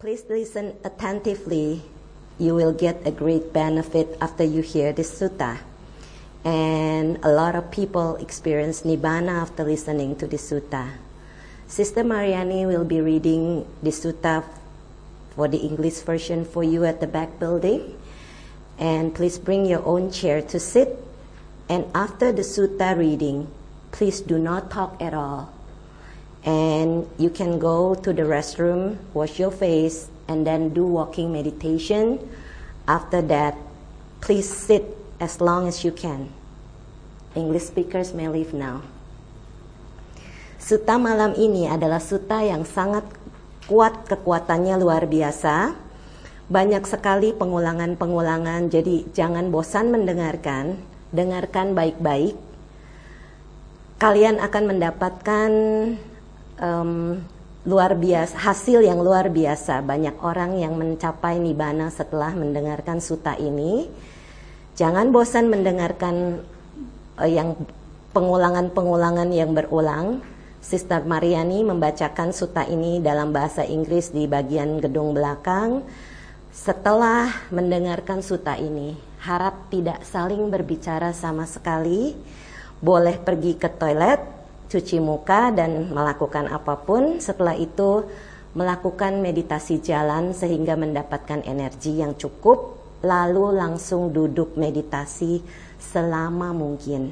Please listen attentively. You will get a great benefit after you hear this sutta. And a lot of people experience nibbana after listening to this sutta. Sister Mariani will be reading this sutta for the English version for you at the back building. And please bring your own chair to sit. And after the sutta reading, please do not talk at all. And you can go to the restroom, wash your face, and then do walking meditation. After that, please sit as long as you can. English speakers may leave now. Sutta malam ini adalah sutta yang sangat kuat, kekuatannya luar biasa. Banyak sekali pengulangan-pengulangan, jadi jangan bosan mendengarkan. Dengarkan baik-baik. Kalian akan mendapatkan luar biasa, hasil yang luar biasa. Banyak orang yang mencapai nibbana setelah mendengarkan sutta ini. Jangan bosan mendengarkan yang pengulangan-pengulangan yang berulang. Sister Mariani membacakan sutta ini dalam bahasa Inggris di bagian gedung belakang. Setelah mendengarkan sutta ini, harap tidak saling berbicara sama sekali. Boleh pergi ke toilet, cuci muka dan melakukan apapun. Setelah itu melakukan meditasi jalan sehingga mendapatkan energi yang cukup. Lalu langsung duduk meditasi selama mungkin.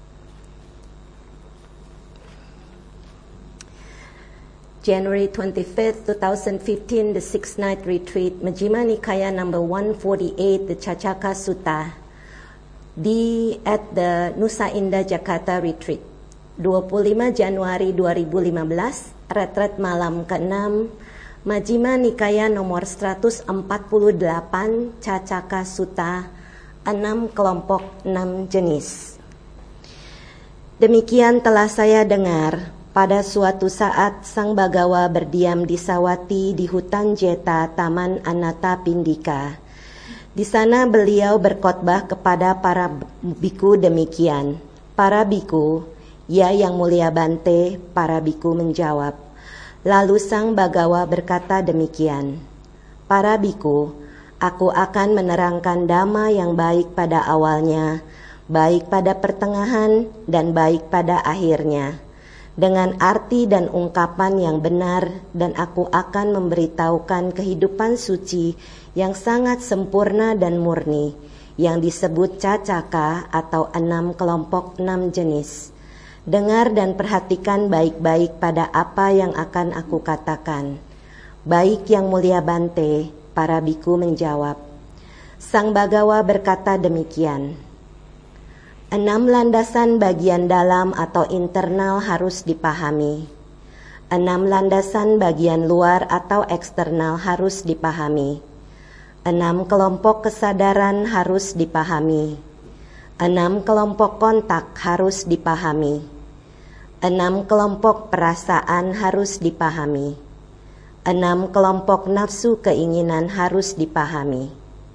January 25th, 2015, the 6th night retreat, Majjhima Nikaya number 148, the Cacaka Sutta, at the Nusa Indah Jakarta retreat. 25 Januari 2015, retret malam ke-6, Majjhima Nikaya nomor 148, Cacaka Sutta, 6 kelompok 6 jenis. Demikian telah saya dengar, pada suatu saat Sang Bagawa berdiam di Sawati di hutan Jeta, Taman Anatta Pindika. Di sana beliau berkhotbah kepada para biku demikian, para biku, ya yang mulia Bante, para biku menjawab. Lalu Sang Bagawa berkata demikian, para biku, aku akan menerangkan dhamma yang baik pada awalnya, baik pada pertengahan, dan baik pada akhirnya, dengan arti dan ungkapan yang benar, dan aku akan memberitahukan kehidupan suci yang sangat sempurna dan murni, yang disebut Cacaka atau 6 kelompok 6 jenis. Dengar dan perhatikan baik-baik pada apa yang akan aku katakan. Baik yang mulia Bante, para biku menjawab. Sang Bagawa berkata demikian. 6 landasan bagian dalam atau internal harus dipahami. 6 landasan bagian luar atau eksternal harus dipahami. 6 kelompok kesadaran harus dipahami. 6 kelompok kontak harus dipahami. 6 kelompok perasaan harus dipahami. 6 kelompok nafsu keinginan harus dipahami.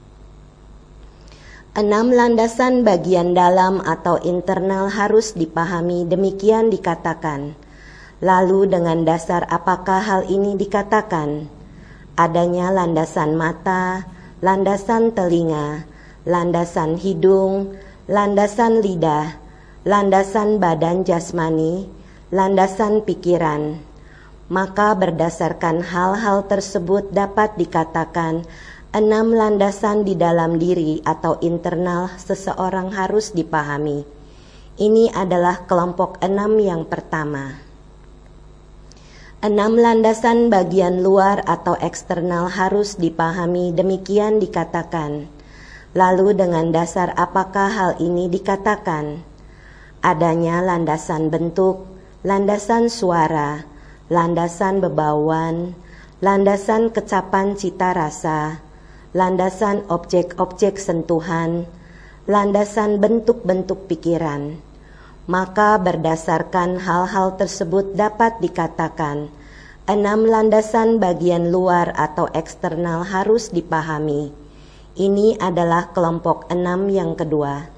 6 landasan bagian dalam atau internal harus dipahami, demikian dikatakan. Lalu dengan dasar apakah hal ini dikatakan? Adanya landasan mata, landasan telinga, landasan hidung, landasan lidah, landasan badan jasmani, landasan pikiran. Maka berdasarkan hal-hal tersebut dapat dikatakan 6 landasan di dalam diri atau internal seseorang harus dipahami. Ini adalah kelompok 6 yang pertama. 6 landasan bagian luar atau eksternal harus dipahami, demikian dikatakan. Lalu dengan dasar apakah hal ini dikatakan? Adanya landasan bentuk, landasan suara, landasan bebauan, landasan kecapan cita rasa, landasan objek-objek sentuhan, landasan bentuk-bentuk pikiran. Maka berdasarkan hal-hal tersebut dapat dikatakan 6 landasan bagian luar atau eksternal harus dipahami. Ini adalah kelompok 6 yang kedua.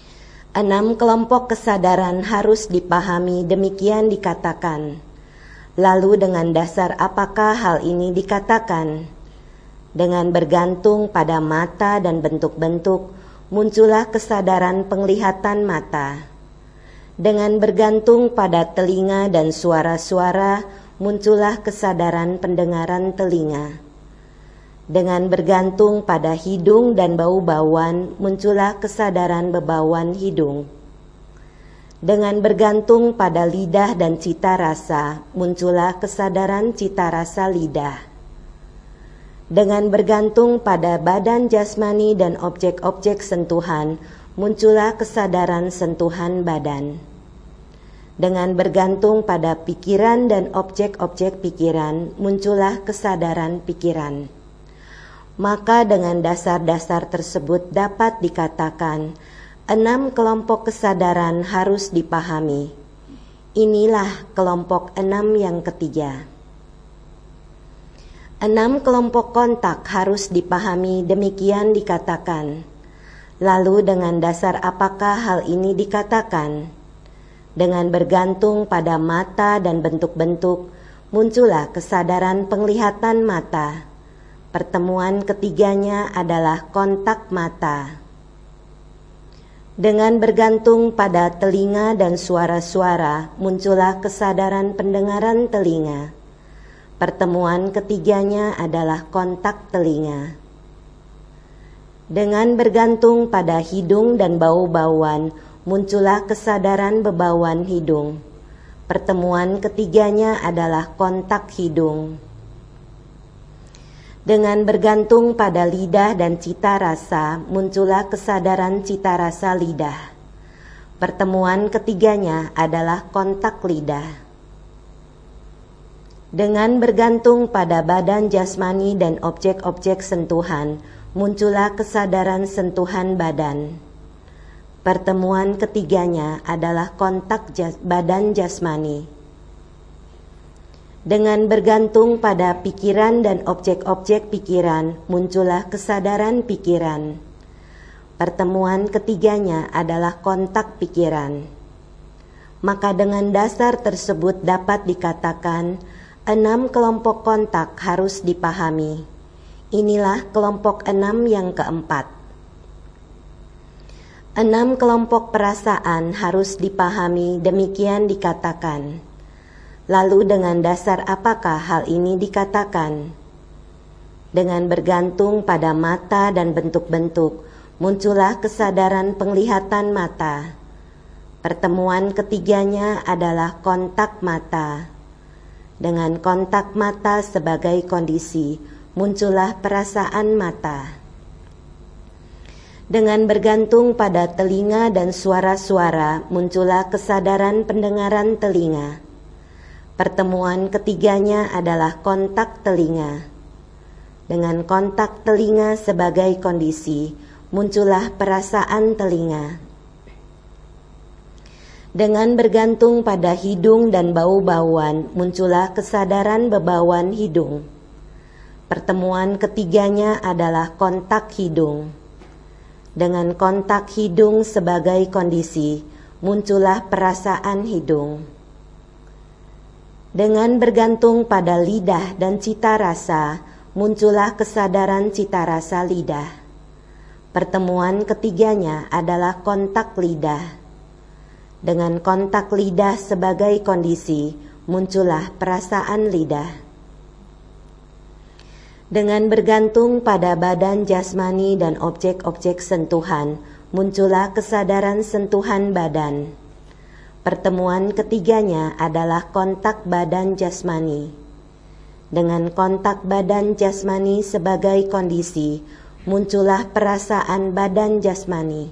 6 kelompok kesadaran harus dipahami, demikian dikatakan. Lalu dengan dasar apakah hal ini dikatakan? Dengan bergantung pada mata dan bentuk-bentuk, muncullah kesadaran penglihatan mata. Dengan bergantung pada telinga dan suara-suara, muncullah kesadaran pendengaran telinga. Dengan bergantung pada hidung dan bau-bauan, muncullah kesadaran bebauan hidung. Dengan bergantung pada lidah dan cita rasa, muncullah kesadaran cita rasa lidah. Dengan bergantung pada badan jasmani dan objek-objek sentuhan, muncullah kesadaran sentuhan badan. Dengan bergantung pada pikiran dan objek-objek pikiran, muncullah kesadaran pikiran. Maka dengan dasar-dasar tersebut dapat dikatakan, 6 kelompok kesadaran harus dipahami. Inilah kelompok 6 yang ketiga. 6 kelompok kontak harus dipahami, demikian dikatakan. Lalu dengan dasar apakah hal ini dikatakan? Dengan bergantung pada mata dan bentuk-bentuk, muncullah kesadaran penglihatan mata. Pertemuan ketiganya adalah kontak mata. Dengan bergantung pada telinga dan suara-suara, muncullah kesadaran pendengaran telinga. Pertemuan ketiganya adalah kontak telinga. Dengan bergantung pada hidung dan bau-bauan, muncullah kesadaran bebauan hidung. Pertemuan ketiganya adalah kontak hidung. Dengan bergantung pada lidah dan cita rasa, muncullah kesadaran cita rasa lidah. Pertemuan ketiganya adalah kontak lidah. Dengan bergantung pada badan jasmani dan objek-objek sentuhan, muncullah kesadaran sentuhan badan. Pertemuan ketiganya adalah kontak badan jasmani. Dengan bergantung pada pikiran dan objek-objek pikiran, muncullah kesadaran pikiran. Pertemuan ketiganya adalah kontak pikiran. Maka dengan dasar tersebut dapat dikatakan, 6 kelompok kontak harus dipahami. Inilah kelompok 6 yang keempat. 6 kelompok perasaan harus dipahami, demikian dikatakan. Lalu dengan dasar apakah hal ini dikatakan? Dengan bergantung pada mata dan bentuk-bentuk, muncullah kesadaran penglihatan mata. Pertemuan ketiganya adalah kontak mata. Dengan kontak mata sebagai kondisi, muncullah perasaan mata. Dengan bergantung pada telinga dan suara-suara, muncullah kesadaran pendengaran telinga. Pertemuan ketiganya adalah kontak telinga. Dengan kontak telinga sebagai kondisi, muncullah perasaan telinga. Dengan bergantung pada hidung dan bau-bauan, muncullah kesadaran bebauan hidung. Pertemuan ketiganya adalah kontak hidung. Dengan kontak hidung sebagai kondisi, muncullah perasaan hidung. Dengan bergantung pada lidah dan cita rasa, muncullah kesadaran cita rasa lidah. Pertemuan ketiganya adalah kontak lidah. Dengan kontak lidah sebagai kondisi, muncullah perasaan lidah. Dengan bergantung pada badan jasmani dan objek-objek sentuhan, muncullah kesadaran sentuhan badan. Pertemuan ketiganya adalah kontak badan jasmani. Dengan kontak badan jasmani sebagai kondisi, muncullah perasaan badan jasmani.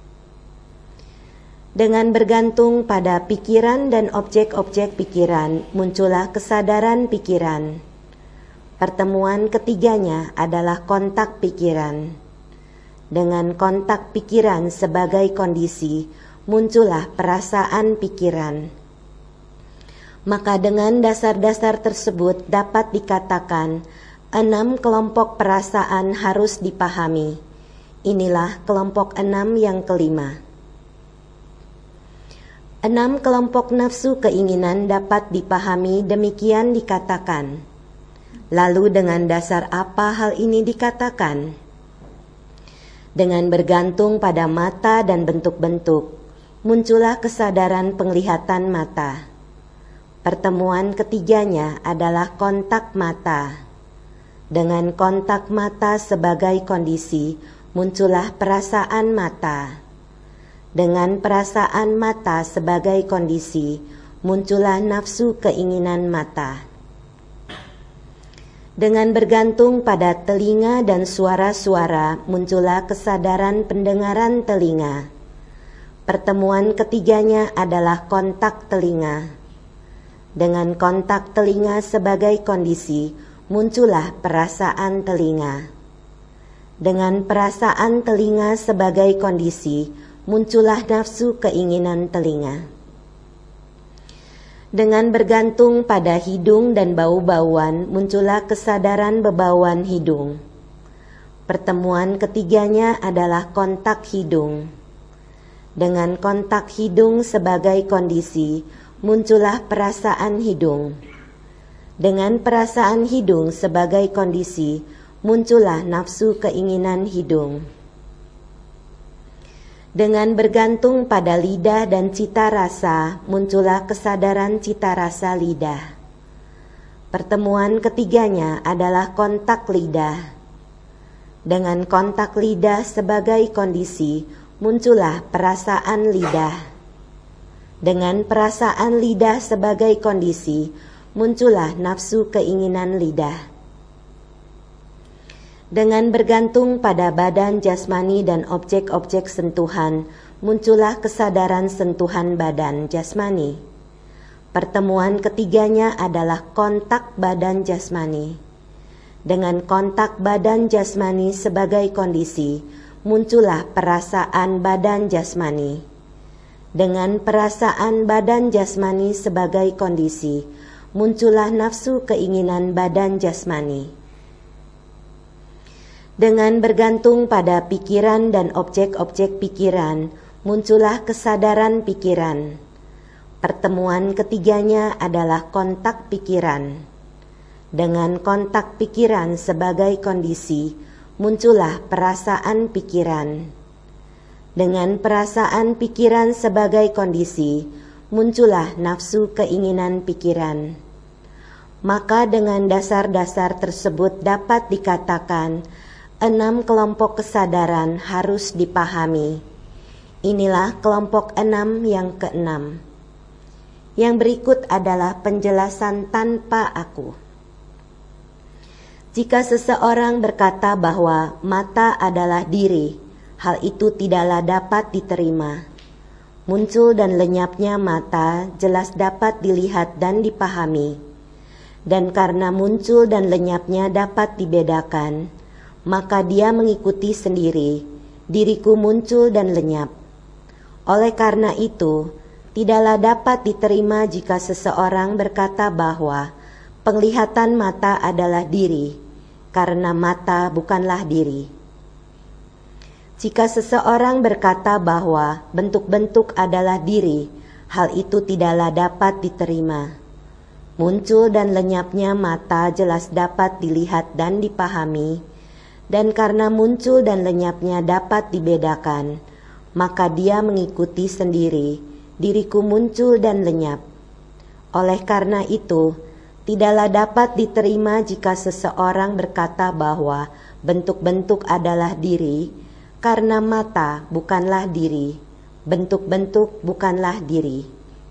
Dengan bergantung pada pikiran dan objek-objek pikiran, muncullah kesadaran pikiran. Pertemuan ketiganya adalah kontak pikiran. Dengan kontak pikiran sebagai kondisi, muncullah perasaan pikiran. Maka dengan dasar-dasar tersebut dapat dikatakan 6 kelompok perasaan harus dipahami. Inilah kelompok 6 yang kelima. 6 kelompok nafsu keinginan dapat dipahami demikian dikatakan. Lalu dengan dasar apa hal ini dikatakan? Dengan bergantung pada mata dan bentuk-bentuk, muncullah kesadaran penglihatan mata. Pertemuan ketiganya adalah kontak mata. Dengan kontak mata sebagai kondisi, muncullah perasaan mata. Dengan perasaan mata sebagai kondisi, muncullah nafsu keinginan mata. Dengan bergantung pada telinga dan suara-suara, muncullah kesadaran pendengaran telinga. Pertemuan ketiganya adalah kontak telinga. Dengan kontak telinga sebagai kondisi, muncullah perasaan telinga. Dengan perasaan telinga sebagai kondisi, muncullah nafsu keinginan telinga. Dengan bergantung pada hidung dan bau-bauan, muncullah kesadaran bebauan hidung. Pertemuan ketiganya adalah kontak hidung. Dengan kontak hidung sebagai kondisi, muncullah perasaan hidung. Dengan perasaan hidung sebagai kondisi, muncullah nafsu keinginan hidung. Dengan bergantung pada lidah dan cita rasa, muncullah kesadaran cita rasa lidah. Pertemuan ketiganya adalah kontak lidah. Dengan kontak lidah sebagai kondisi, muncullah perasaan lidah. Dengan perasaan lidah sebagai kondisi, muncullah nafsu keinginan lidah. Dengan bergantung pada badan jasmani dan objek-objek sentuhan, muncullah kesadaran sentuhan badan jasmani. Pertemuan ketiganya adalah kontak badan jasmani. Dengan kontak badan jasmani sebagai kondisi, muncullah perasaan badan jasmani. Dengan perasaan badan jasmani sebagai kondisi, muncullah nafsu keinginan badan jasmani. Dengan bergantung pada pikiran dan objek-objek pikiran, muncullah kesadaran pikiran. Pertemuan ketiganya adalah kontak pikiran. Dengan kontak pikiran sebagai kondisi, muncullah perasaan pikiran. Dengan perasaan pikiran sebagai kondisi, muncullah nafsu keinginan pikiran. Maka dengan dasar-dasar tersebut dapat dikatakan 6 kelompok kesadaran harus dipahami. Inilah kelompok 6 yang ke-6. Yang berikut adalah penjelasan tanpa aku. Jika seseorang berkata bahwa mata adalah diri, hal itu tidaklah dapat diterima. Muncul dan lenyapnya mata jelas dapat dilihat dan dipahami. Dan karena muncul dan lenyapnya dapat dibedakan, maka dia mengikuti sendiri, diriku muncul dan lenyap. Oleh karena itu, tidaklah dapat diterima jika seseorang berkata bahwa penglihatan mata adalah diri, karena mata bukanlah diri. Jika seseorang berkata bahwa bentuk-bentuk adalah diri, hal itu tidaklah dapat diterima. Muncul dan lenyapnya mata jelas dapat dilihat dan dipahami, dan karena muncul dan lenyapnya dapat dibedakan, maka dia mengikuti sendiri, diriku muncul dan lenyap. Oleh karena itu, tidaklah dapat diterima jika seseorang berkata bahwa bentuk-bentuk adalah diri, karena mata bukanlah diri, bentuk-bentuk bukanlah diri.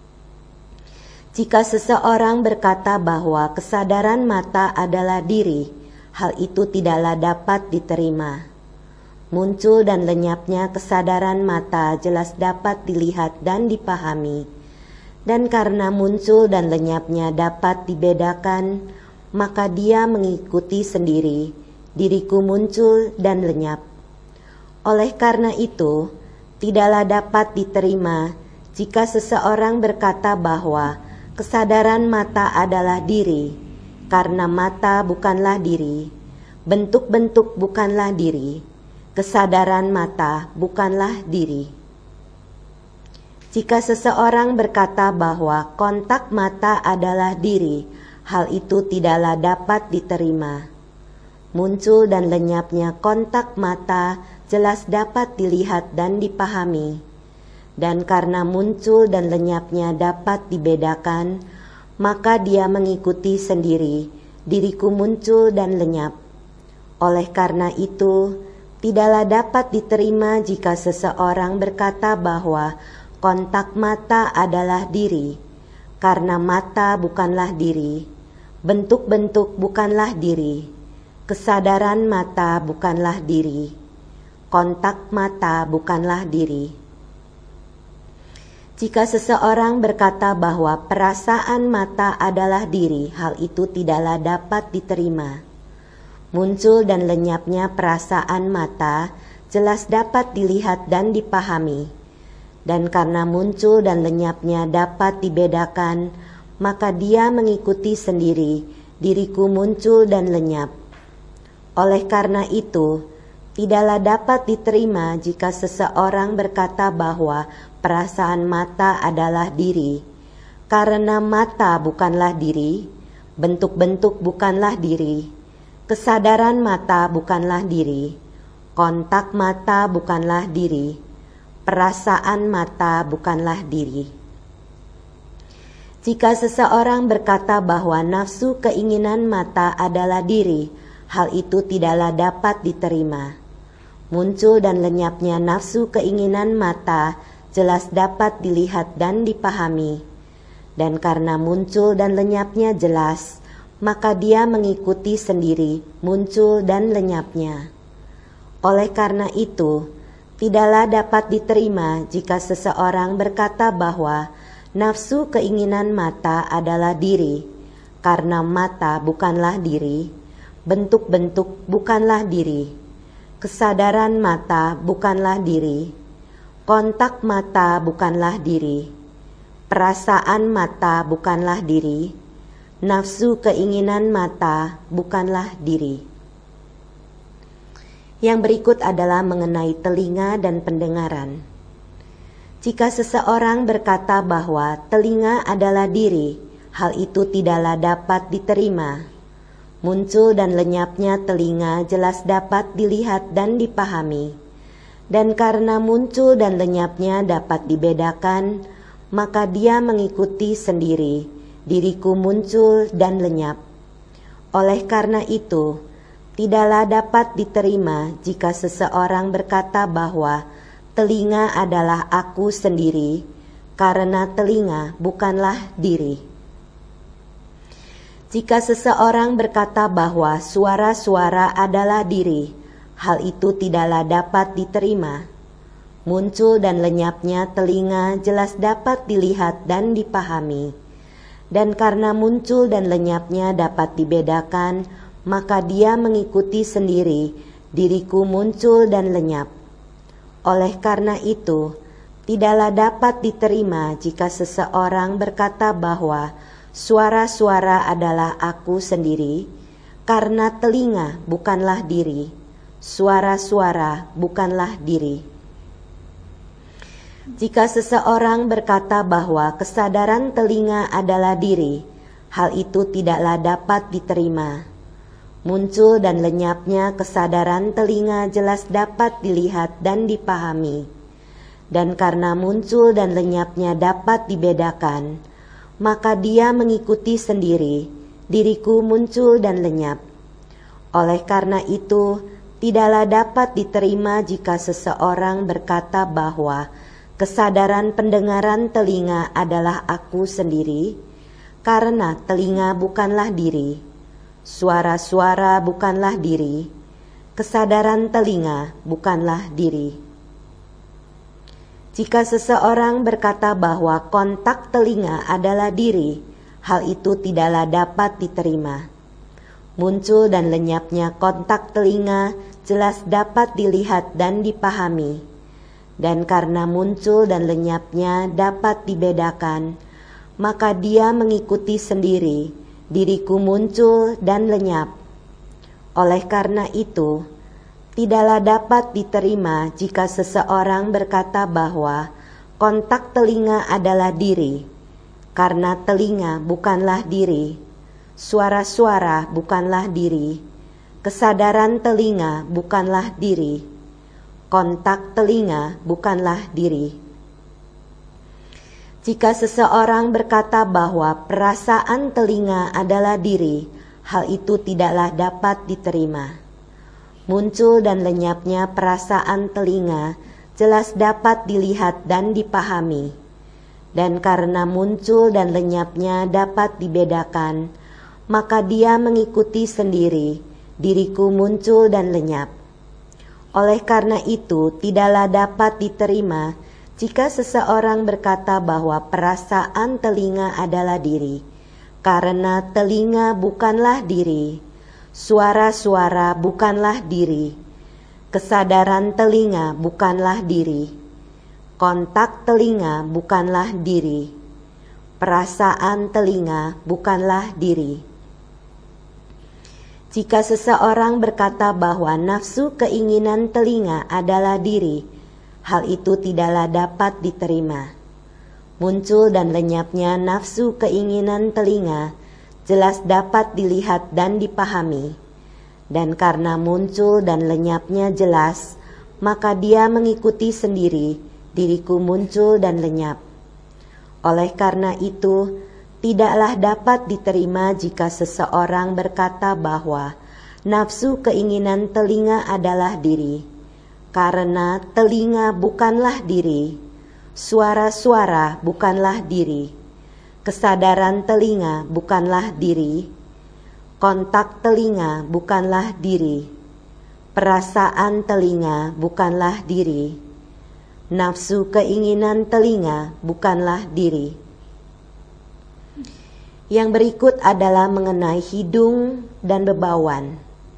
Jika seseorang berkata bahwa kesadaran mata adalah diri, hal itu tidaklah dapat diterima. Muncul dan lenyapnya kesadaran mata jelas dapat dilihat dan dipahami. Dan karena muncul dan lenyapnya dapat dibedakan, maka dia mengikuti sendiri, diriku muncul dan lenyap. Oleh karena itu, tidaklah dapat diterima jika seseorang berkata bahwa kesadaran mata adalah diri, karena mata bukanlah diri, bentuk-bentuk bukanlah diri, kesadaran mata bukanlah diri. Jika seseorang berkata bahwa kontak mata adalah diri, hal itu tidaklah dapat diterima. Muncul dan lenyapnya kontak mata jelas dapat dilihat dan dipahami. Dan karena muncul dan lenyapnya dapat dibedakan, maka dia mengikuti sendiri, diriku muncul dan lenyap. Oleh karena itu, tidaklah dapat diterima jika seseorang berkata bahwa kontak mata adalah diri, karena mata bukanlah diri, bentuk-bentuk bukanlah diri, kesadaran mata bukanlah diri, kontak mata bukanlah diri. Jika seseorang berkata bahwa perasaan mata adalah diri, hal itu tidaklah dapat diterima. Muncul dan lenyapnya perasaan mata jelas dapat dilihat dan dipahami. Dan karena muncul dan lenyapnya dapat dibedakan, maka dia mengikuti sendiri, diriku muncul dan lenyap. Oleh karena itu, tidaklah dapat diterima jika seseorang berkata bahwa perasaan mata adalah diri, karena mata bukanlah diri, bentuk-bentuk bukanlah diri, kesadaran mata bukanlah diri, kontak mata bukanlah diri, perasaan mata bukanlah diri. Jika seseorang berkata bahwa nafsu keinginan mata adalah diri, hal itu tidaklah dapat diterima. Muncul dan lenyapnya nafsu keinginan mata jelas dapat dilihat dan dipahami. Dan karena muncul dan lenyapnya jelas, maka dia mengikuti sendiri muncul dan lenyapnya. Oleh karena itu, tidaklah dapat diterima jika seseorang berkata bahwa nafsu keinginan mata adalah diri, karena mata bukanlah diri, bentuk-bentuk bukanlah diri, kesadaran mata bukanlah diri, kontak mata bukanlah diri, perasaan mata bukanlah diri, nafsu keinginan mata bukanlah diri. Yang berikut adalah mengenai telinga dan pendengaran. Jika seseorang berkata bahwa telinga adalah diri, hal itu tidaklah dapat diterima. Muncul dan lenyapnya telinga jelas dapat dilihat dan dipahami. Dan karena muncul dan lenyapnya dapat dibedakan, maka dia mengikuti sendiri, diriku muncul dan lenyap. Oleh karena itu, tidaklah dapat diterima jika seseorang berkata bahwa telinga adalah aku sendiri, karena telinga bukanlah diri. Jika seseorang berkata bahwa suara-suara adalah diri, hal itu tidaklah dapat diterima. Muncul dan lenyapnya telinga jelas dapat dilihat dan dipahami. Dan karena muncul dan lenyapnya dapat dibedakan, maka dia mengikuti sendiri, diriku muncul dan lenyap. Oleh karena itu, tidaklah dapat diterima jika seseorang berkata bahwa suara-suara adalah aku sendiri, karena telinga bukanlah diri, suara-suara bukanlah diri. Jika seseorang berkata bahwa kesadaran telinga adalah diri, hal itu tidaklah dapat diterima. Muncul dan lenyapnya kesadaran telinga jelas dapat dilihat dan dipahami. Dan karena muncul dan lenyapnya dapat dibedakan, maka dia mengikuti sendiri, diriku muncul dan lenyap. Oleh karena itu, tidaklah dapat diterima jika seseorang berkata bahwa kesadaran pendengaran telinga adalah aku sendiri, karena telinga bukanlah diri. Suara-suara bukanlah diri, kesadaran telinga bukanlah diri. Jika seseorang berkata bahwa kontak telinga adalah diri, hal itu tidaklah dapat diterima. Muncul dan lenyapnya kontak telinga jelas dapat dilihat dan dipahami. Dan karena muncul dan lenyapnya dapat dibedakan, maka dia mengikuti sendiri, diriku muncul dan lenyap. Oleh karena itu, tidaklah dapat diterima jika seseorang berkata bahwa kontak telinga adalah diri, karena telinga bukanlah diri, suara-suara bukanlah diri, kesadaran telinga bukanlah diri, kontak telinga bukanlah diri. Jika seseorang berkata bahwa perasaan telinga adalah diri, hal itu tidaklah dapat diterima. Muncul dan lenyapnya perasaan telinga jelas dapat dilihat dan dipahami. Dan karena muncul dan lenyapnya dapat dibedakan, maka dia mengikuti sendiri, diriku muncul dan lenyap. Oleh karena itu, tidaklah dapat diterima jika seseorang berkata bahwa perasaan telinga adalah diri, karena telinga bukanlah diri, suara-suara bukanlah diri, kesadaran telinga bukanlah diri, kontak telinga bukanlah diri, perasaan telinga bukanlah diri. Jika seseorang berkata bahwa nafsu keinginan telinga adalah diri, hal itu tidaklah dapat diterima. Muncul dan lenyapnya nafsu keinginan telinga jelas dapat dilihat dan dipahami. Dan karena muncul dan lenyapnya jelas, maka dia mengikuti sendiri, diriku muncul dan lenyap. Oleh karena itu, tidaklah dapat diterima jika seseorang berkata bahwa nafsu keinginan telinga adalah diri, karena telinga bukanlah diri, suara-suara bukanlah diri, kesadaran telinga bukanlah diri, kontak telinga bukanlah diri, perasaan telinga bukanlah diri, nafsu keinginan telinga bukanlah diri. Yang berikut adalah mengenai hidung dan bebauan.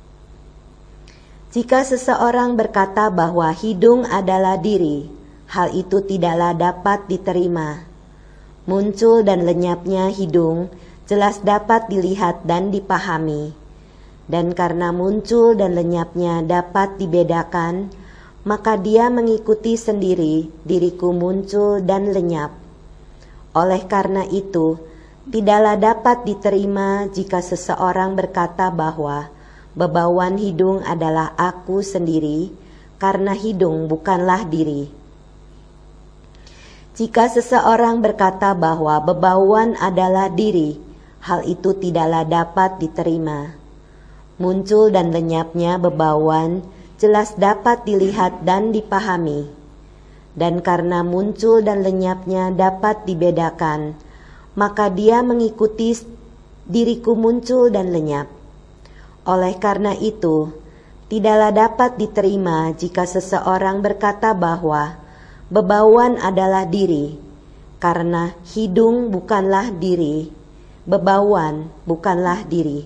Jika seseorang berkata bahwa hidung adalah diri, hal itu tidaklah dapat diterima. Muncul dan lenyapnya hidung jelas dapat dilihat dan dipahami. Dan karena muncul dan lenyapnya dapat dibedakan, maka dia mengikuti sendiri, diriku muncul dan lenyap. Oleh karena itu, tidaklah dapat diterima jika seseorang berkata bahwa bebauan hidung adalah aku sendiri, karena hidung bukanlah diri. Jika seseorang berkata bahwa bebauan adalah diri, hal itu tidaklah dapat diterima. Muncul dan lenyapnya bebauan jelas dapat dilihat dan dipahami. Dan karena muncul dan lenyapnya dapat dibedakan, maka dia mengikuti diriku muncul dan lenyap. Oleh karena itu, tidaklah dapat diterima jika seseorang berkata bahwa bebauan adalah diri, karena hidung bukanlah diri, bebauan bukanlah diri.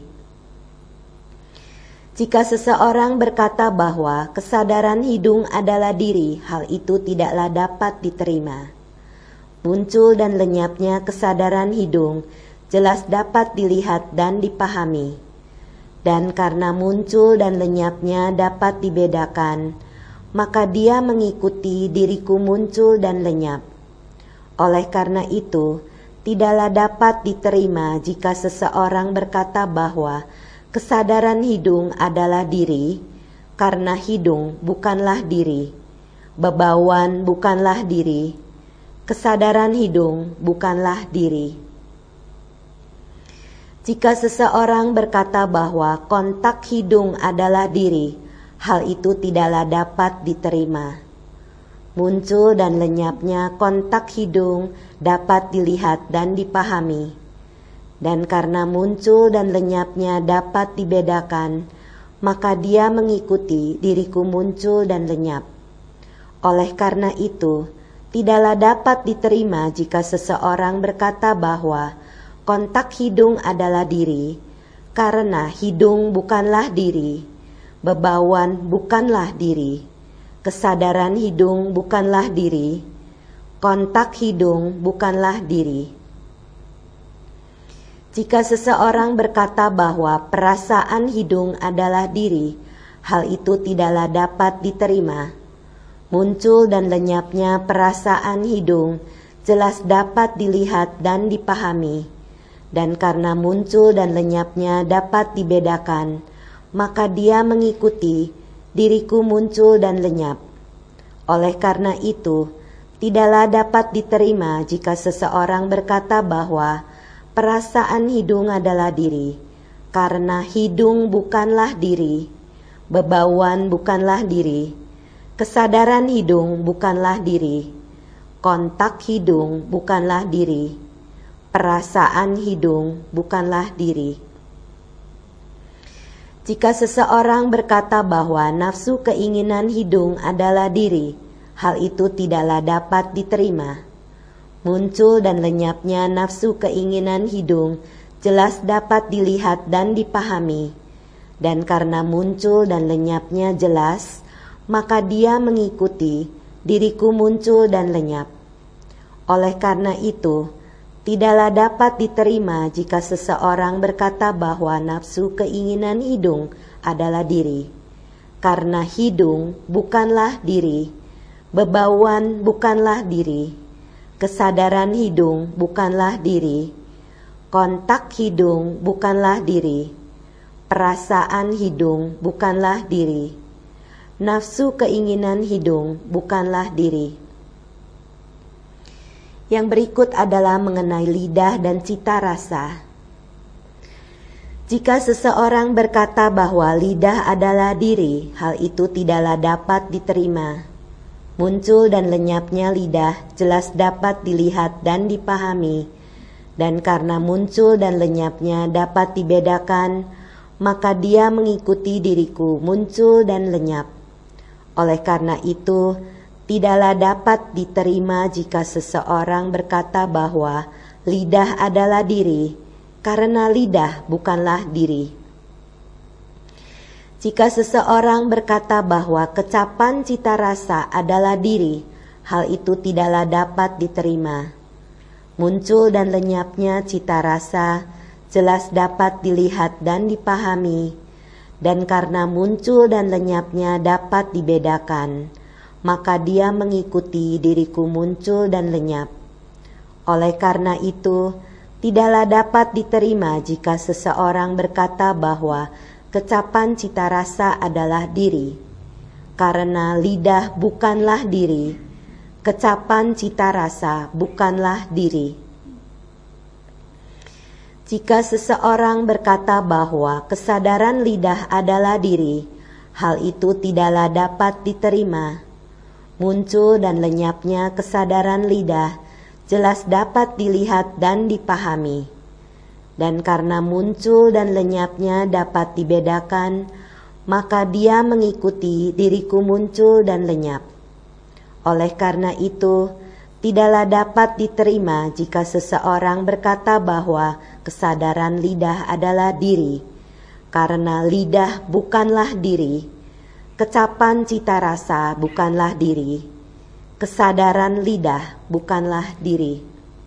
Jika seseorang berkata bahwa kesadaran hidung adalah diri, hal itu tidaklah dapat diterima. Muncul dan lenyapnya kesadaran hidung jelas dapat dilihat dan dipahami. Dan karena muncul dan lenyapnya dapat dibedakan, maka dia mengikuti diriku muncul dan lenyap. Oleh karena itu, tidaklah dapat diterima jika seseorang berkata bahwa kesadaran hidung adalah diri, karena hidung bukanlah diri, bebauan bukanlah diri, kesadaran hidung bukanlah diri. Jika seseorang berkata bahwa kontak hidung adalah diri, hal itu tidaklah dapat diterima. Muncul dan lenyapnya kontak hidung dapat dilihat dan dipahami. Dan karena muncul dan lenyapnya dapat dibedakan, maka dia mengikuti diriku muncul dan lenyap. Oleh karena itu, tidaklah dapat diterima jika seseorang berkata bahwa kontak hidung adalah diri, karena hidung bukanlah diri, bebauan bukanlah diri, kesadaran hidung bukanlah diri, kontak hidung bukanlah diri. Jika seseorang berkata bahwa perasaan hidung adalah diri, hal itu tidaklah dapat diterima. Muncul dan lenyapnya perasaan hidung jelas dapat dilihat dan dipahami, dan karena muncul dan lenyapnya dapat dibedakan, maka dia mengikuti diriku muncul dan lenyap. Oleh karena itu, tidaklah dapat diterima jika seseorang berkata bahwa perasaan hidung adalah diri, karena hidung bukanlah diri, bebauan bukanlah diri, kesadaran hidung bukanlah diri, kontak hidung bukanlah diri, perasaan hidung bukanlah diri. Jika seseorang berkata bahwa nafsu keinginan hidung adalah diri, hal itu tidaklah dapat diterima. Muncul dan lenyapnya nafsu keinginan hidung jelas dapat dilihat dan dipahami, dan karena muncul dan lenyapnya jelas, maka dia mengikuti diriku muncul dan lenyap. Oleh karena itu, tidaklah dapat diterima jika seseorang berkata bahwa nafsu keinginan hidung adalah diri, karena hidung bukanlah diri, bebauan bukanlah diri, kesadaran hidung bukanlah diri, kontak hidung bukanlah diri, perasaan hidung bukanlah diri, nafsu keinginan hidung bukanlah diri. Yang berikut adalah mengenai lidah dan cita rasa. Jika seseorang berkata bahwa lidah adalah diri, hal itu tidaklah dapat diterima. Muncul dan lenyapnya lidah jelas dapat dilihat dan dipahami, dan karena muncul dan lenyapnya dapat dibedakan, maka dia mengikuti diriku muncul dan lenyap. Oleh karena itu, tidaklah dapat diterima jika seseorang berkata bahwa lidah adalah diri, karena lidah bukanlah diri. Jika seseorang berkata bahwa kecapan cita rasa adalah diri, hal itu tidaklah dapat diterima. Muncul dan lenyapnya cita rasa jelas dapat dilihat dan dipahami, dan karena muncul dan lenyapnya dapat dibedakan, maka dia mengikuti diriku muncul dan lenyap. Oleh karena itu, tidaklah dapat diterima jika seseorang berkata bahwa kecapan cita rasa adalah diri, karena lidah bukanlah diri, kecapan cita rasa bukanlah diri. Jika seseorang berkata bahwa kesadaran lidah adalah diri, hal itu tidaklah dapat diterima. Muncul dan lenyapnya kesadaran lidah jelas dapat dilihat dan dipahami, dan karena muncul dan lenyapnya dapat dibedakan, maka dia mengikuti diriku muncul dan lenyap. Oleh karena itu, tidaklah dapat diterima jika seseorang berkata bahwa kesadaran lidah adalah diri, karena lidah bukanlah diri, kecapan cita rasa bukanlah diri, kesadaran lidah bukanlah diri.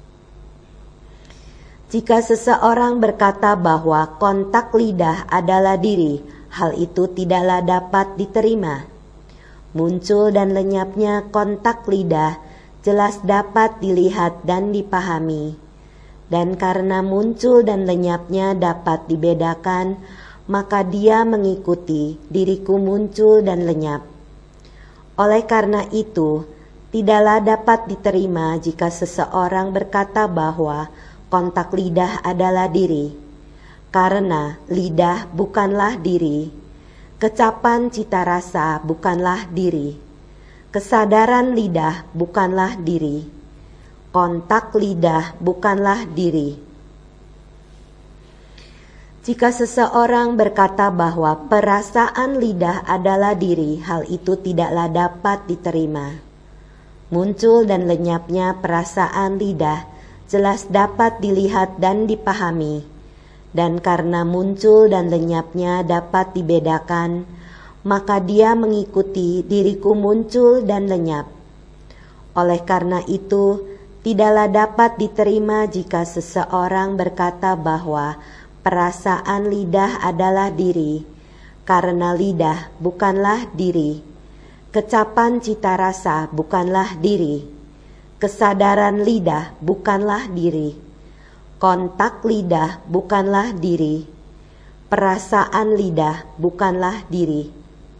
Jika seseorang berkata bahwa kontak lidah adalah diri, hal itu tidaklah dapat diterima. Muncul dan lenyapnya kontak lidah jelas dapat dilihat dan dipahami, dan karena muncul dan lenyapnya dapat dibedakan, maka dia mengikuti diriku muncul dan lenyap. Oleh karena itu, tidaklah dapat diterima jika seseorang berkata bahwa kontak lidah adalah diri, karena lidah bukanlah diri, kecapan cita rasa bukanlah diri, kesadaran lidah bukanlah diri, kontak lidah bukanlah diri. Jika seseorang berkata bahwa perasaan lidah adalah diri, hal itu tidaklah dapat diterima. Muncul dan lenyapnya perasaan lidah jelas dapat dilihat dan dipahami, dan karena muncul dan lenyapnya dapat dibedakan, maka dia mengikuti diriku muncul dan lenyap. Oleh karena itu, tidaklah dapat diterima jika seseorang berkata bahwa perasaan lidah adalah diri, karena lidah bukanlah diri, Kecapan cita rasa bukanlah diri. Kesadaran lidah bukanlah diri. Kontak lidah bukanlah diri. Perasaan lidah bukanlah diri.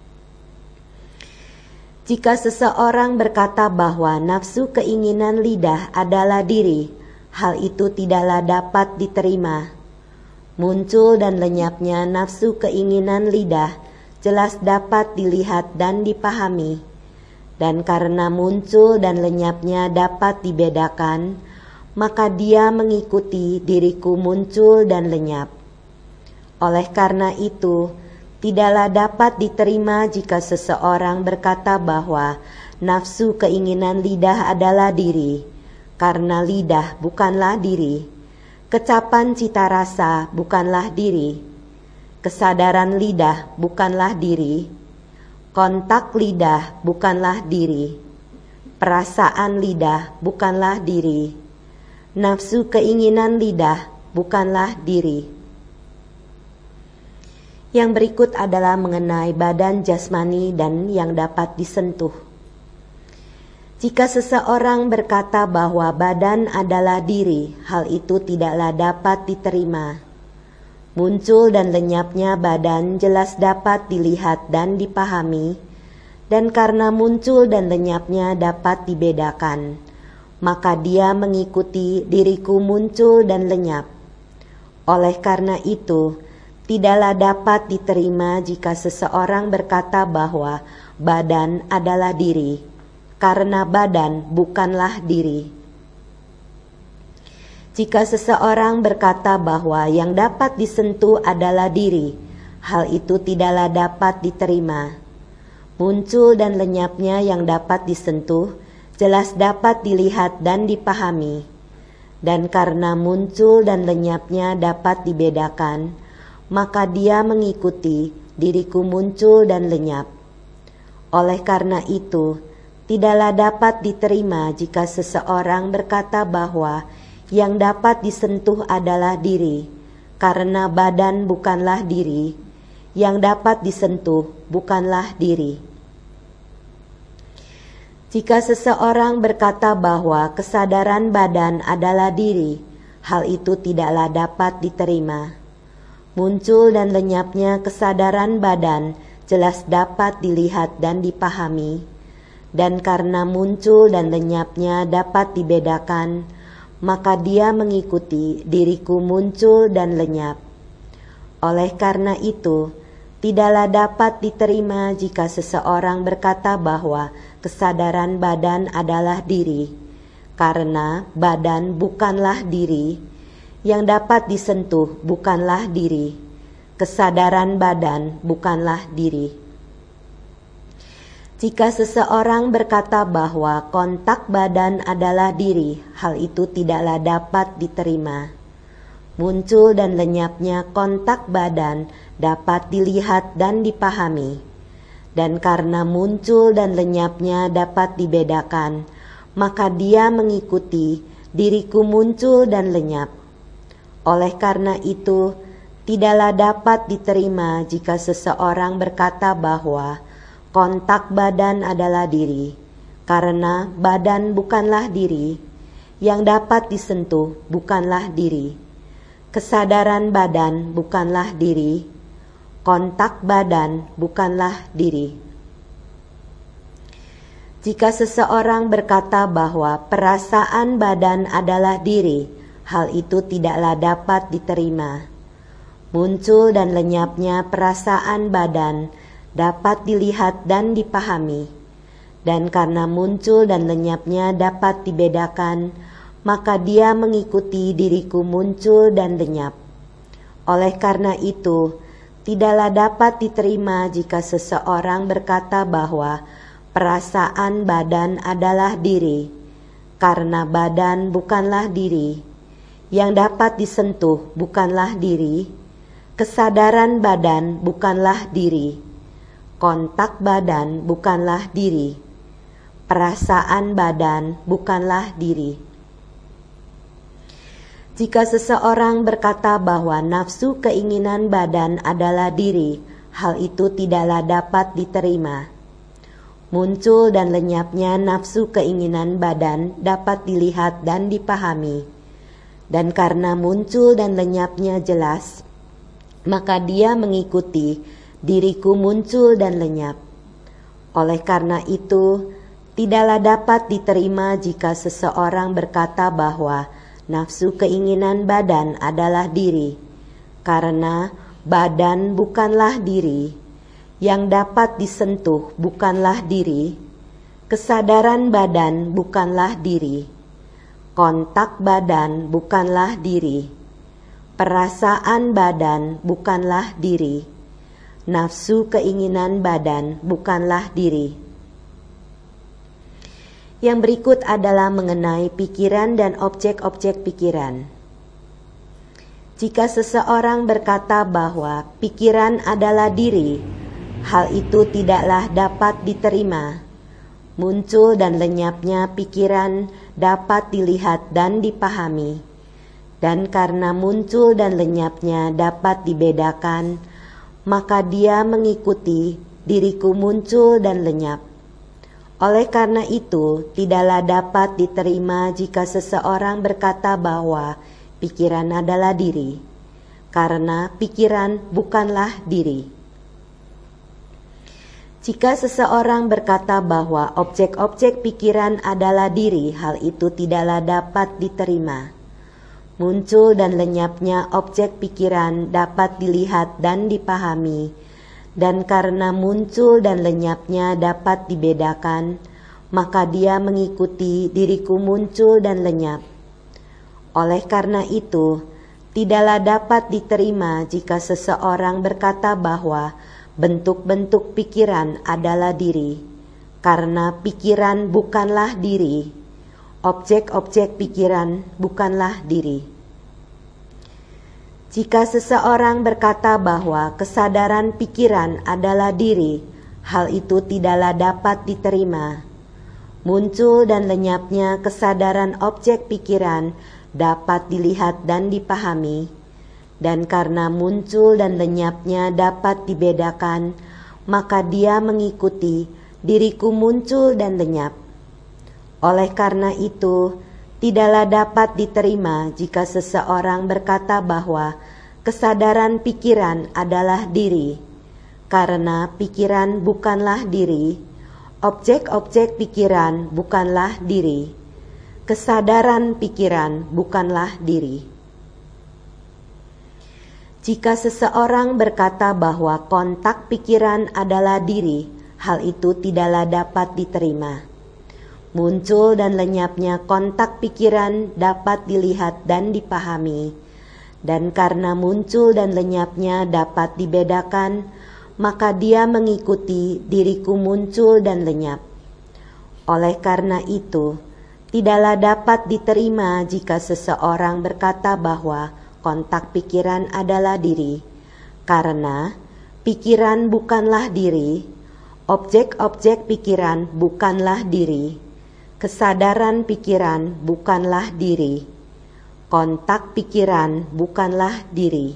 Jika seseorang berkata bahwa nafsu keinginan lidah adalah diri, hal itu tidaklah dapat diterima. Muncul dan lenyapnya nafsu keinginan lidah jelas dapat dilihat dan dipahami, dan karena muncul dan lenyapnya dapat dibedakan, maka dia mengikuti diriku muncul dan lenyap. Oleh karena itu, tidaklah dapat diterima jika seseorang berkata bahwa nafsu keinginan lidah adalah diri, karena lidah bukanlah diri, kecapan cita rasa bukanlah diri, kesadaran lidah bukanlah diri, kontak lidah bukanlah diri, perasaan lidah bukanlah diri, nafsu keinginan lidah bukanlah diri. Yang berikut adalah mengenai badan jasmani dan yang dapat disentuh. Jika seseorang berkata bahwa badan adalah diri, hal itu tidaklah dapat diterima. Muncul dan lenyapnya badan jelas dapat dilihat dan dipahami, dan karena muncul dan lenyapnya dapat dibedakan, maka dia mengikuti diriku muncul dan lenyap. Oleh karena itu, tidaklah dapat diterima jika seseorang berkata bahwa badan adalah diri, karena badan bukanlah diri. Jika seseorang berkata bahwa yang dapat disentuh adalah diri, hal itu tidaklah dapat diterima. Muncul dan lenyapnya yang dapat disentuh jelas dapat dilihat dan dipahami, dan karena muncul dan lenyapnya dapat dibedakan, maka dia mengikuti diriku muncul dan lenyap. Oleh karena itu, tidaklah dapat diterima jika seseorang berkata bahwa yang dapat disentuh adalah diri, karena badan bukanlah diri, yang dapat disentuh bukanlah diri. Jika seseorang berkata bahwa kesadaran badan adalah diri, hal itu tidaklah dapat diterima. Muncul dan lenyapnya kesadaran badan jelas dapat dilihat dan dipahami, dan karena muncul dan lenyapnya dapat dibedakan, maka dia mengikuti diriku muncul dan lenyap. Oleh karena itu, tidaklah dapat diterima jika seseorang berkata bahwa kesadaran badan adalah diri, karena badan bukanlah diri, yang dapat disentuh bukanlah diri, kesadaran badan bukanlah diri. Jika seseorang berkata bahwa kontak badan adalah diri, hal itu tidaklah dapat diterima. Muncul dan lenyapnya kontak badan dapat dilihat dan dipahami, dan karena muncul dan lenyapnya dapat dibedakan, maka dia mengikuti diriku muncul dan lenyap. Oleh karena itu, tidaklah dapat diterima jika seseorang berkata bahwa kontak badan adalah diri, karena badan bukanlah diri, yang dapat disentuh bukanlah diri, kesadaran badan bukanlah diri, kontak badan bukanlah diri. Jika seseorang berkata bahwa perasaan badan adalah diri, hal itu tidaklah dapat diterima. Muncul dan lenyapnya perasaan badan dapat dilihat dan dipahami, dan karena muncul dan lenyapnya dapat dibedakan, maka dia mengikuti diriku muncul dan lenyap. Oleh karena itu, tidaklah dapat diterima jika seseorang berkata bahwa perasaan badan adalah diri, karena badan bukanlah diri, yang dapat disentuh bukanlah diri, kesadaran badan bukanlah diri, kontak badan bukanlah diri, perasaan badan bukanlah diri. Jika seseorang berkata bahwa nafsu keinginan badan adalah diri, hal itu tidaklah dapat diterima. Muncul dan lenyapnya nafsu keinginan badan dapat dilihat dan dipahami. Dan karena muncul dan lenyapnya jelas, maka dia mengikuti diriku muncul dan lenyap. Oleh karena itu, tidaklah dapat diterima jika seseorang berkata bahwa nafsu keinginan badan adalah diri, karena badan bukanlah diri. Yang dapat disentuh bukanlah diri, kesadaran badan bukanlah diri, kontak badan bukanlah diri, perasaan badan bukanlah diri, nafsu keinginan badan bukanlah diri. Yang berikut adalah mengenai pikiran dan objek-objek pikiran. Jika seseorang berkata bahwa pikiran adalah diri, hal itu tidaklah dapat diterima. Muncul dan lenyapnya pikiran dapat dilihat dan dipahami. Dan karena muncul dan lenyapnya dapat dibedakan, maka dia mengikuti diriku muncul dan lenyap. Oleh karena itu, tidaklah dapat diterima jika seseorang berkata bahwa pikiran adalah diri, karena pikiran bukanlah diri. Jika seseorang berkata bahwa objek-objek pikiran adalah diri, hal itu tidaklah dapat diterima. Muncul dan lenyapnya objek pikiran dapat dilihat dan dipahami, dan karena muncul dan lenyapnya dapat dibedakan, maka dia mengikuti diriku muncul dan lenyap. Oleh karena itu, tidaklah dapat diterima jika seseorang berkata bahwa bentuk-bentuk pikiran adalah diri, karena pikiran bukanlah diri, objek-objek pikiran bukanlah diri. Jika seseorang berkata bahwa kesadaran pikiran adalah diri, hal itu tidaklah dapat diterima. Muncul dan lenyapnya kesadaran objek pikiran dapat dilihat dan dipahami. Dan karena muncul dan lenyapnya dapat dibedakan, maka dia mengikuti diriku muncul dan lenyap. Oleh karena itu, tidaklah dapat diterima jika seseorang berkata bahwa kesadaran pikiran adalah diri, karena pikiran bukanlah diri, objek-objek pikiran bukanlah diri, kesadaran pikiran bukanlah diri. Jika seseorang berkata bahwa kontak pikiran adalah diri, hal itu tidaklah dapat diterima. Muncul dan lenyapnya kontak pikiran dapat dilihat dan dipahami, dan karena muncul dan lenyapnya dapat dibedakan, maka dia mengikuti diriku muncul dan lenyap. Oleh karena itu, tidaklah dapat diterima jika seseorang berkata bahwa kontak pikiran adalah diri, karena pikiran bukanlah diri, objek-objek pikiran bukanlah diri, kesadaran pikiran bukanlah diri, kontak pikiran bukanlah diri.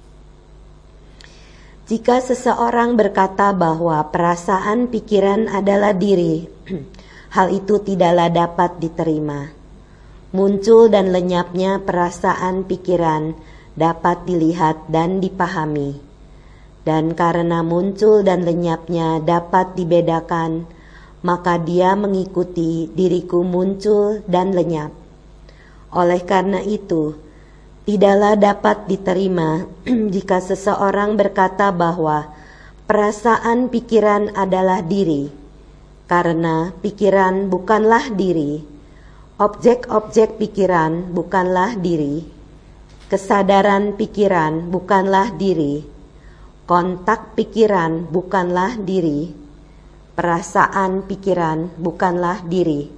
Jika seseorang berkata bahwa perasaan pikiran adalah diri, hal itu tidaklah dapat diterima. Muncul dan lenyapnya perasaan pikiran dapat dilihat dan dipahami. Dan karena muncul dan lenyapnya dapat dibedakan, maka dia mengikuti diriku muncul dan lenyap. Oleh karena itu, tidaklah dapat diterima jika seseorang berkata bahwa perasaan pikiran adalah diri, karena pikiran bukanlah diri. Objek-objek pikiran bukanlah diri, kesadaran pikiran bukanlah diri, kontak pikiran bukanlah diri, perasaan pikiran bukanlah diri.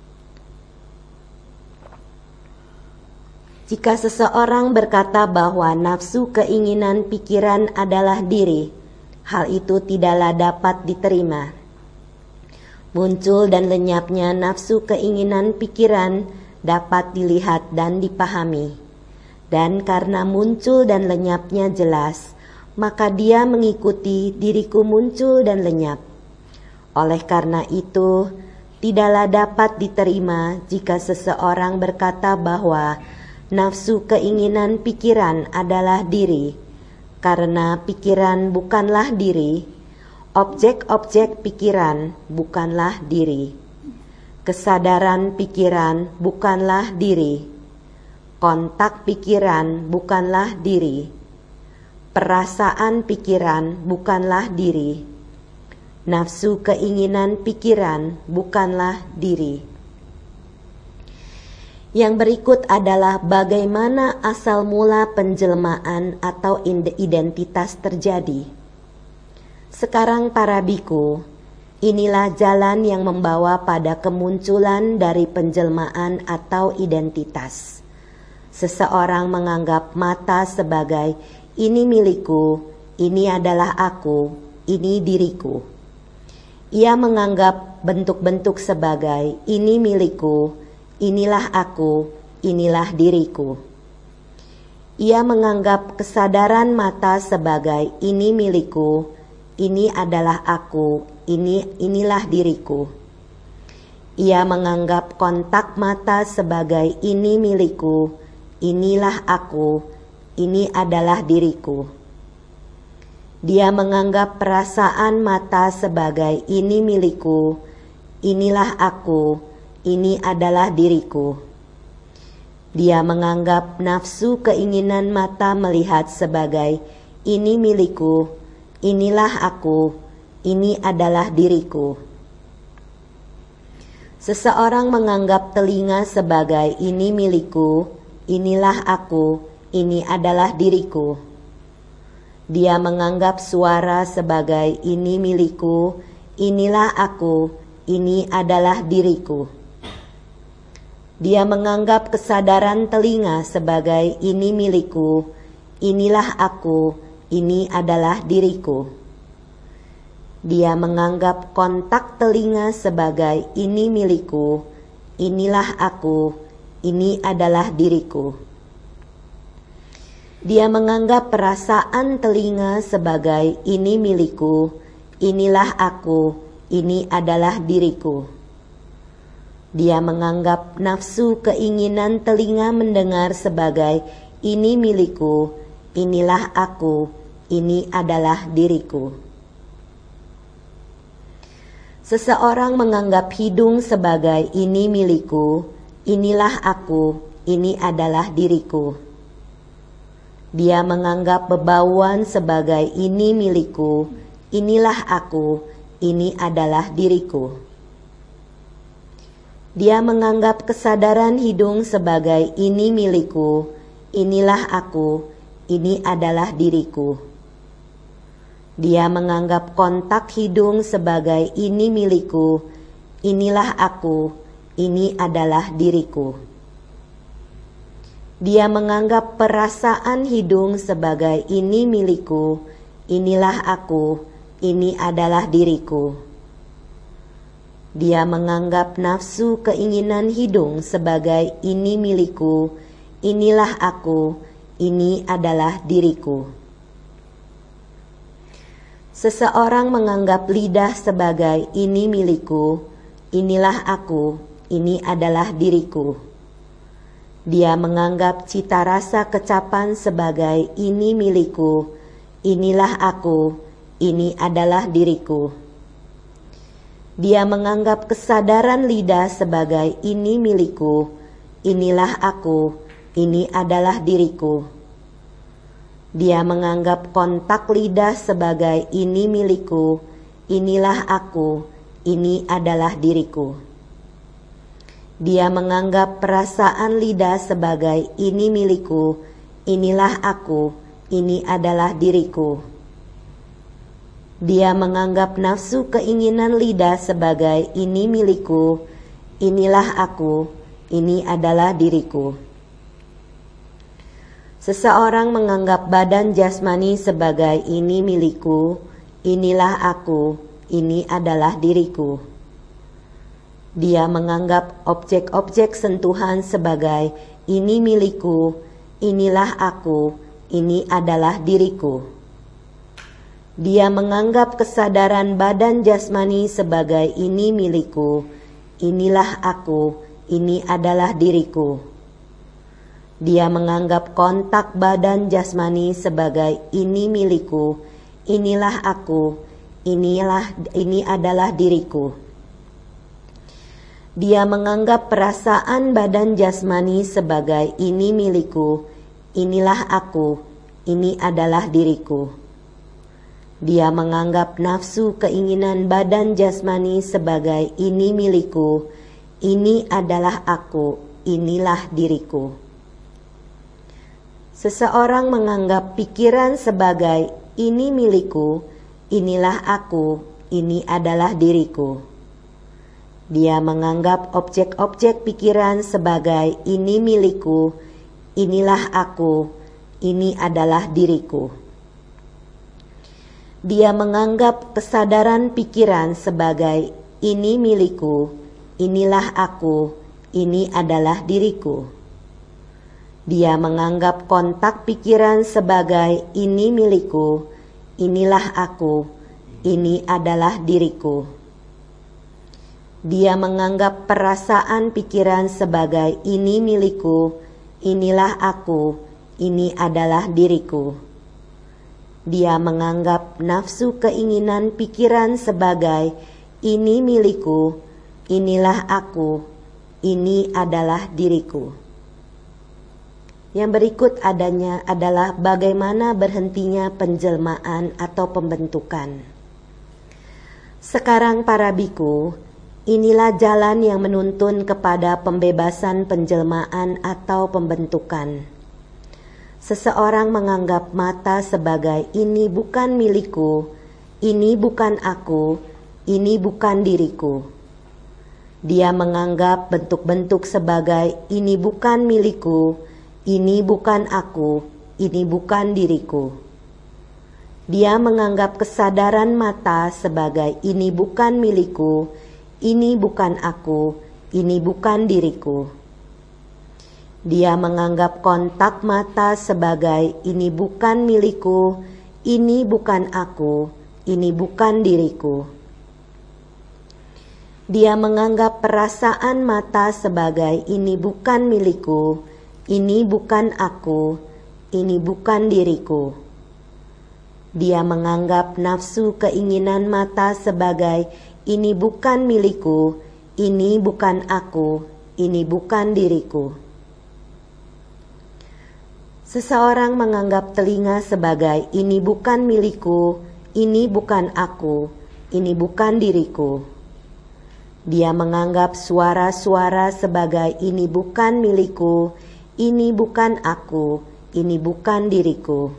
Jika seseorang berkata bahwa nafsu keinginan pikiran adalah diri, hal itu tidaklah dapat diterima. Muncul dan lenyapnya nafsu keinginan pikiran dapat dilihat dan dipahami. Dan karena muncul dan lenyapnya jelas, maka dia mengikuti diriku muncul dan lenyap. Oleh karena itu, tidaklah dapat diterima jika seseorang berkata bahwa nafsu keinginan pikiran adalah diri, karena pikiran bukanlah diri, objek-objek pikiran bukanlah diri, kesadaran pikiran bukanlah diri, kontak pikiran bukanlah diri, perasaan pikiran bukanlah diri, nafsu keinginan pikiran bukanlah diri. Yang berikut adalah bagaimana asal mula penjelmaan atau identitas terjadi. Sekarang para biku, inilah jalan yang membawa pada kemunculan dari penjelmaan atau identitas. Seseorang menganggap mata sebagai ini milikku, ini adalah aku, ini diriku. Ia menganggap bentuk-bentuk sebagai ini milikku, inilah aku, inilah diriku. Ia menganggap kesadaran mata sebagai ini milikku, ini adalah aku, inilah diriku. Ia menganggap kontak mata sebagai ini milikku, inilah aku, ini adalah diriku. Dia menganggap perasaan mata sebagai ini milikku, inilah aku, ini adalah diriku. Dia menganggap nafsu keinginan mata melihat sebagai ini milikku, inilah aku, ini adalah diriku. Seseorang menganggap telinga sebagai ini milikku, inilah aku, ini adalah diriku. Dia menganggap suara sebagai ini milikku, inilah aku, ini adalah diriku. Dia menganggap kesadaran telinga sebagai ini milikku, inilah aku, ini adalah diriku. Dia menganggap kontak telinga sebagai ini milikku, inilah aku, ini adalah diriku. Dia menganggap perasaan telinga sebagai ini milikku, inilah aku, ini adalah diriku. Dia menganggap nafsu keinginan telinga mendengar sebagai ini milikku, inilah aku, ini adalah diriku. Seseorang menganggap hidung sebagai ini milikku, inilah aku, ini adalah diriku. Dia menganggap bebauan sebagai ini milikku, inilah aku, ini adalah diriku. Dia menganggap kesadaran hidung sebagai ini milikku, inilah aku, ini adalah diriku. Dia menganggap kontak hidung sebagai ini milikku, inilah aku, ini adalah diriku. Dia menganggap perasaan hidung sebagai ini milikku, inilah aku, ini adalah diriku. Dia menganggap nafsu keinginan hidung sebagai ini milikku, inilah aku, ini adalah diriku. Seseorang menganggap lidah sebagai ini milikku, inilah aku, ini adalah diriku. Dia menganggap cita rasa kecapan sebagai ini milikku, inilah aku, ini adalah diriku. Dia menganggap kesadaran lidah sebagai ini milikku, inilah aku, ini adalah diriku. Dia menganggap kontak lidah sebagai ini milikku, inilah aku, ini adalah diriku. Dia menganggap perasaan lidah sebagai ini milikku, inilah aku, ini adalah diriku. Dia menganggap nafsu keinginan lidah sebagai ini milikku, inilah aku, ini adalah diriku. Seseorang menganggap badan jasmani sebagai ini milikku, inilah aku, ini adalah diriku. Dia menganggap objek-objek sentuhan sebagai ini milikku, inilah aku, ini adalah diriku. Dia menganggap kesadaran badan jasmani sebagai ini milikku, inilah aku, ini adalah diriku. Dia menganggap kontak badan jasmani sebagai ini milikku, inilah aku, ini adalah diriku. Dia menganggap perasaan badan jasmani sebagai ini milikku, inilah aku, ini adalah diriku. Dia menganggap nafsu keinginan badan jasmani sebagai ini milikku, ini adalah aku, inilah diriku. Seseorang menganggap pikiran sebagai ini milikku, inilah aku, ini adalah diriku. Dia menganggap objek-objek pikiran sebagai ini milikku, inilah aku, ini adalah diriku. Dia menganggap kesadaran pikiran sebagai ini milikku, inilah aku, ini adalah diriku. Dia menganggap kontak pikiran sebagai ini milikku, inilah aku, ini adalah diriku. Dia menganggap perasaan pikiran sebagai ini milikku, inilah aku, ini adalah diriku. Dia menganggap nafsu keinginan pikiran sebagai ini milikku, inilah aku, ini adalah diriku. Yang berikut adalah bagaimana berhentinya penjelmaan atau pembentukan. Sekarang para biku, inilah jalan yang menuntun kepada pembebasan penjelmaan atau pembentukan. Seseorang menganggap mata sebagai ini bukan milikku, ini bukan aku, ini bukan diriku. Dia menganggap bentuk-bentuk sebagai ini bukan milikku, ini bukan aku, ini bukan diriku. Dia menganggap kesadaran mata sebagai ini bukan milikku, ini bukan aku, ini bukan diriku. Dia menganggap kontak mata sebagai ini bukan milikku, ini bukan aku, ini bukan diriku. Dia menganggap perasaan mata sebagai ini bukan milikku, ini bukan aku, ini bukan diriku. Dia menganggap nafsu keinginan mata sebagai ini bukan milikku, ini bukan aku, ini bukan diriku. Seseorang menganggap telinga sebagai ini bukan milikku, ini bukan aku, ini bukan diriku. Dia menganggap suara-suara sebagai ini bukan milikku, ini bukan aku, ini bukan diriku.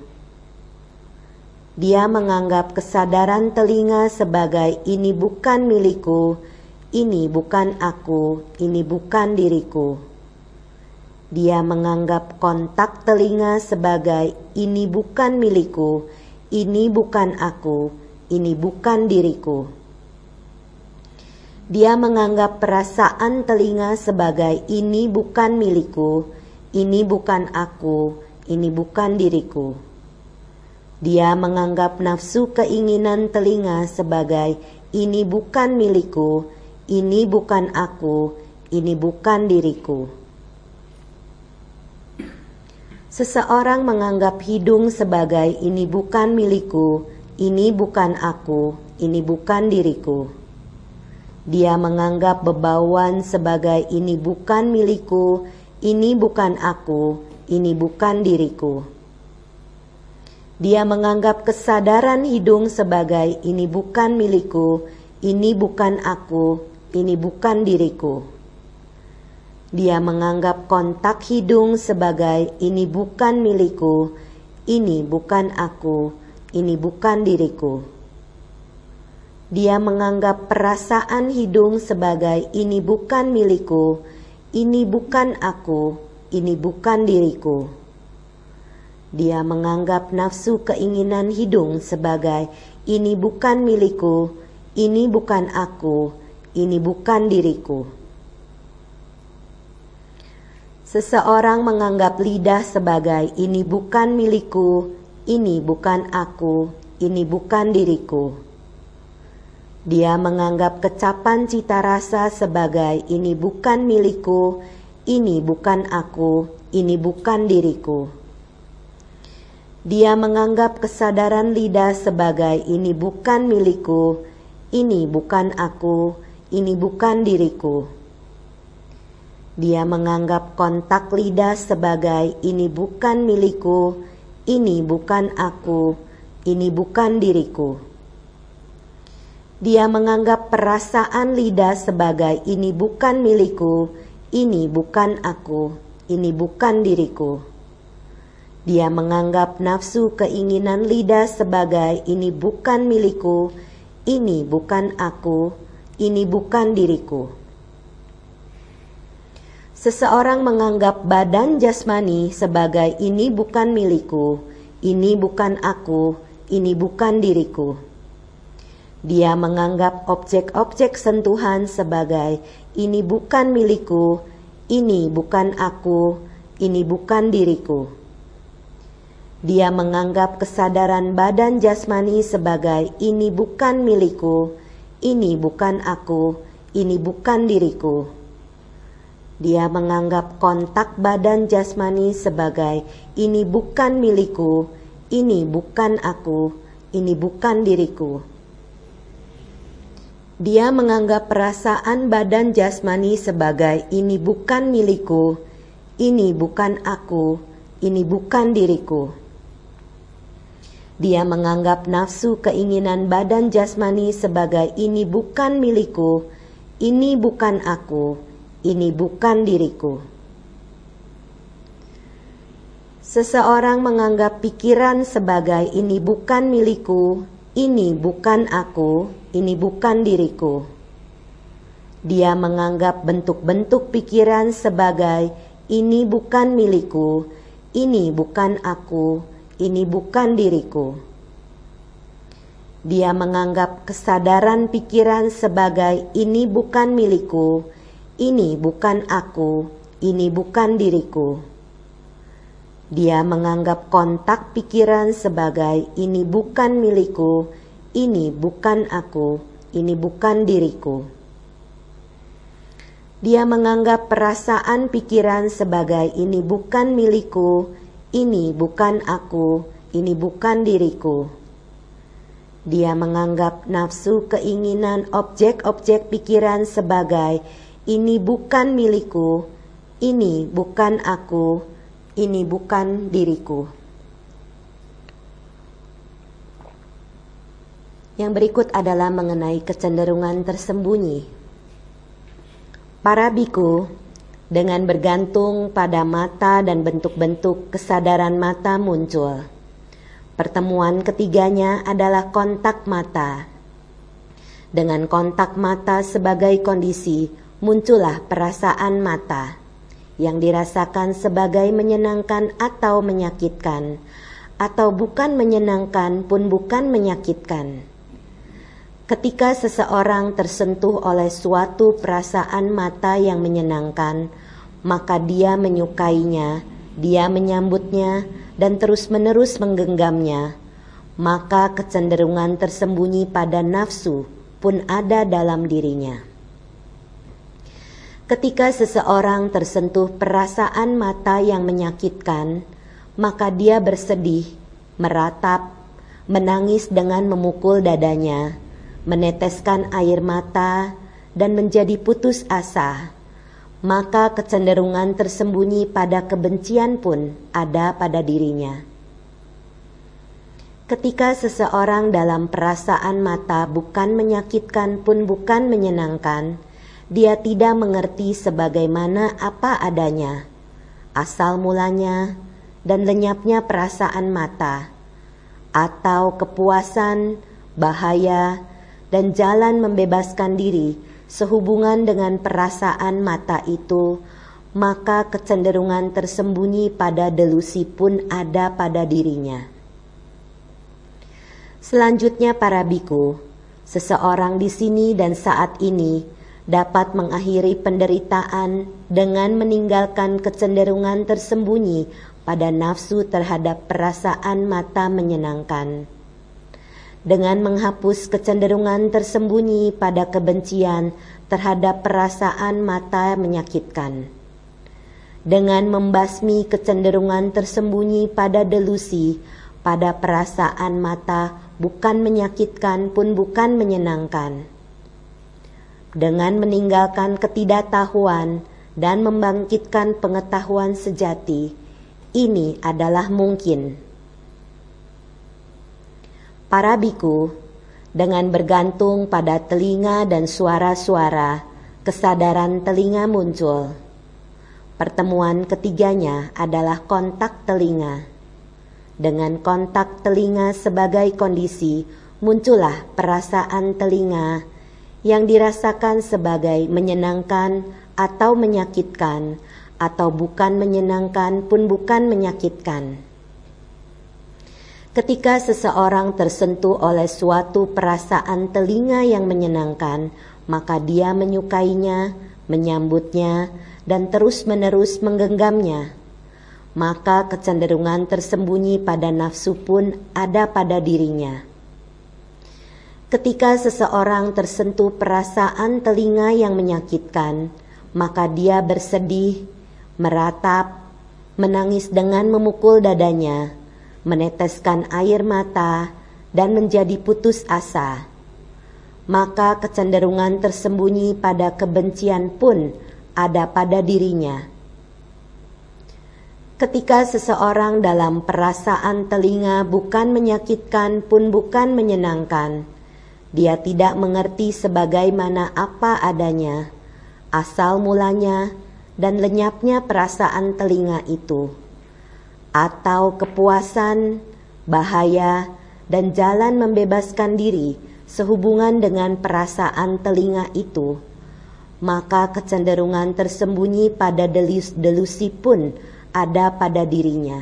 Dia menganggap kesadaran telinga sebagai ini bukan milikku, ini bukan aku, ini bukan diriku. Dia menganggap kontak telinga sebagai ini bukan milikku, ini bukan aku, ini bukan diriku. Dia menganggap perasaan telinga sebagai ini bukan milikku, ini bukan aku, ini bukan diriku. Dia menganggap nafsu keinginan telinga sebagai ini bukan milikku, ini bukan aku, ini bukan diriku. Seseorang menganggap hidung sebagai ini bukan milikku, ini bukan aku, ini bukan diriku. Dia menganggap bebauan sebagai ini bukan milikku, ini bukan aku, ini bukan diriku. Dia menganggap kesadaran hidung sebagai ini bukan milikku, ini bukan aku, ini bukan diriku. Dia menganggap kontak hidung sebagai ini bukan milikku, ini bukan aku, ini bukan diriku. Dia menganggap perasaan hidung sebagai ini bukan milikku, ini bukan aku, ini bukan diriku. Dia menganggap nafsu keinginan hidung sebagai ini bukan milikku, ini bukan aku, ini bukan diriku. Seseorang menganggap lidah sebagai ini bukan milikku, ini bukan aku, ini bukan diriku. Dia menganggap kecapan cita rasa sebagai ini bukan milikku, ini bukan aku, ini bukan diriku. Dia menganggap kesadaran lidah sebagai ini bukan milikku, ini bukan aku, ini bukan diriku. Dia menganggap kontak lidah sebagai ini bukan milikku, ini bukan aku, ini bukan diriku. Dia menganggap perasaan lidah sebagai ini bukan milikku, ini bukan aku, ini bukan diriku. Dia menganggap nafsu keinginan lidah sebagai ini bukan milikku, ini bukan aku, ini bukan diriku. Seseorang menganggap badan jasmani sebagai ini bukan milikku, ini bukan aku, ini bukan diriku. Dia menganggap objek-objek sentuhan sebagai ini bukan milikku, ini bukan aku, ini bukan diriku. Dia menganggap kesadaran badan jasmani sebagai ini bukan milikku, ini bukan aku, ini bukan diriku. Dia menganggap kontak badan jasmani sebagai ini bukan milikku, ini bukan aku, ini bukan diriku. Dia menganggap perasaan badan jasmani sebagai ini bukan milikku, ini bukan aku, ini bukan diriku. Dia menganggap nafsu keinginan badan jasmani sebagai ini bukan milikku, ini bukan aku, ini bukan diriku. Seseorang menganggap pikiran sebagai ini bukan milikku, ini bukan aku, ini bukan diriku. Dia menganggap bentuk-bentuk pikiran sebagai ini bukan milikku, ini bukan aku, ini bukan diriku. Dia menganggap kesadaran pikiran sebagai ini bukan milikku, ini bukan aku, ini bukan diriku. Dia menganggap kontak pikiran sebagai ini bukan milikku, ini bukan aku, ini bukan diriku. Dia menganggap perasaan pikiran sebagai ini bukan milikku, ini bukan aku, ini bukan diriku. Dia menganggap nafsu keinginan objek-objek pikiran sebagai ini bukan milikku, ini bukan aku, ini bukan diriku. Yang berikut adalah mengenai kecenderungan tersembunyi. Para biku, dengan bergantung pada mata dan bentuk-bentuk kesadaran mata muncul. Pertemuan ketiganya adalah kontak mata. Dengan kontak mata sebagai kondisi, muncullah perasaan mata yang dirasakan sebagai menyenangkan atau menyakitkan, atau bukan menyenangkan pun bukan menyakitkan. Ketika seseorang tersentuh oleh suatu perasaan mata yang menyenangkan, maka dia menyukainya, dia menyambutnya, dan terus-menerus menggenggamnya. Maka kecenderungan tersembunyi pada nafsu pun ada dalam dirinya. Ketika seseorang tersentuh perasaan mata yang menyakitkan, maka dia bersedih, meratap, menangis dengan memukul dadanya, meneteskan air mata, dan menjadi putus asa. Maka kecenderungan tersembunyi pada kebencian pun ada pada dirinya. Ketika seseorang dalam perasaan mata bukan menyakitkan pun bukan menyenangkan, dia tidak mengerti sebagaimana apa adanya, asal mulanya, dan lenyapnya perasaan mata, atau kepuasan, bahaya, dan jalan membebaskan diri sehubungan dengan perasaan mata itu, maka kecenderungan tersembunyi pada delusi pun ada pada dirinya. Selanjutnya para biku, seseorang di sini dan saat ini dapat mengakhiri penderitaan dengan meninggalkan kecenderungan tersembunyi pada nafsu terhadap perasaan mata menyenangkan. dengan menghapus kecenderungan tersembunyi pada kebencian terhadap perasaan mata menyakitkan, dengan membasmi kecenderungan tersembunyi pada delusi pada perasaan mata bukan menyakitkan pun bukan menyenangkan, dengan meninggalkan ketidaktahuan dan membangkitkan pengetahuan sejati. Ini adalah mungkin. Para biku, dengan bergantung pada telinga dan suara-suara, kesadaran telinga muncul. Pertemuan ketiganya adalah kontak telinga. Dengan kontak telinga sebagai kondisi, muncullah perasaan telinga yang dirasakan sebagai menyenangkan atau menyakitkan, atau bukan menyenangkan pun bukan menyakitkan. Ketika seseorang tersentuh oleh suatu perasaan telinga yang menyenangkan, maka dia menyukainya, menyambutnya, dan terus-menerus menggenggamnya. Maka kecenderungan tersembunyi pada nafsu pun ada pada dirinya. Ketika seseorang tersentuh perasaan telinga yang menyakitkan, maka dia bersedih, meratap, menangis dengan memukul dadanya, meneteskan air mata, dan menjadi putus asa. Maka kecenderungan tersembunyi pada kebencian pun ada pada dirinya. Ketika seseorang dalam perasaan telinga bukan menyakitkan pun bukan menyenangkan, dia tidak mengerti sebagaimana apa adanya, asal mulanya dan lenyapnya perasaan telinga itu, atau kepuasan, bahaya, dan jalan membebaskan diri sehubungan dengan perasaan telinga itu, maka kecenderungan tersembunyi pada delusi pun ada pada dirinya.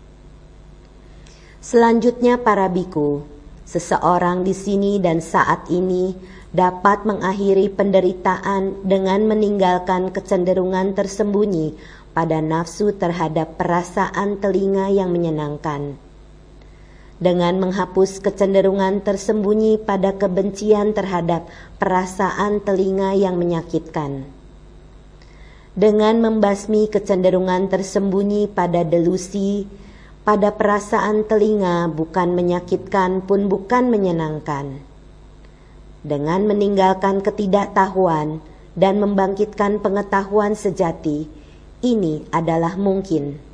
Selanjutnya para biku, seseorang di sini dan saat ini dapat mengakhiri penderitaan dengan meninggalkan kecenderungan tersembunyi pada nafsu terhadap perasaan telinga yang menyenangkan, dengan menghapus kecenderungan tersembunyi pada kebencian terhadap perasaan telinga yang menyakitkan, dengan membasmi kecenderungan tersembunyi pada delusi pada perasaan telinga bukan menyakitkan pun bukan menyenangkan, dengan meninggalkan ketidaktahuan dan membangkitkan pengetahuan sejati. Ini adalah mungkin.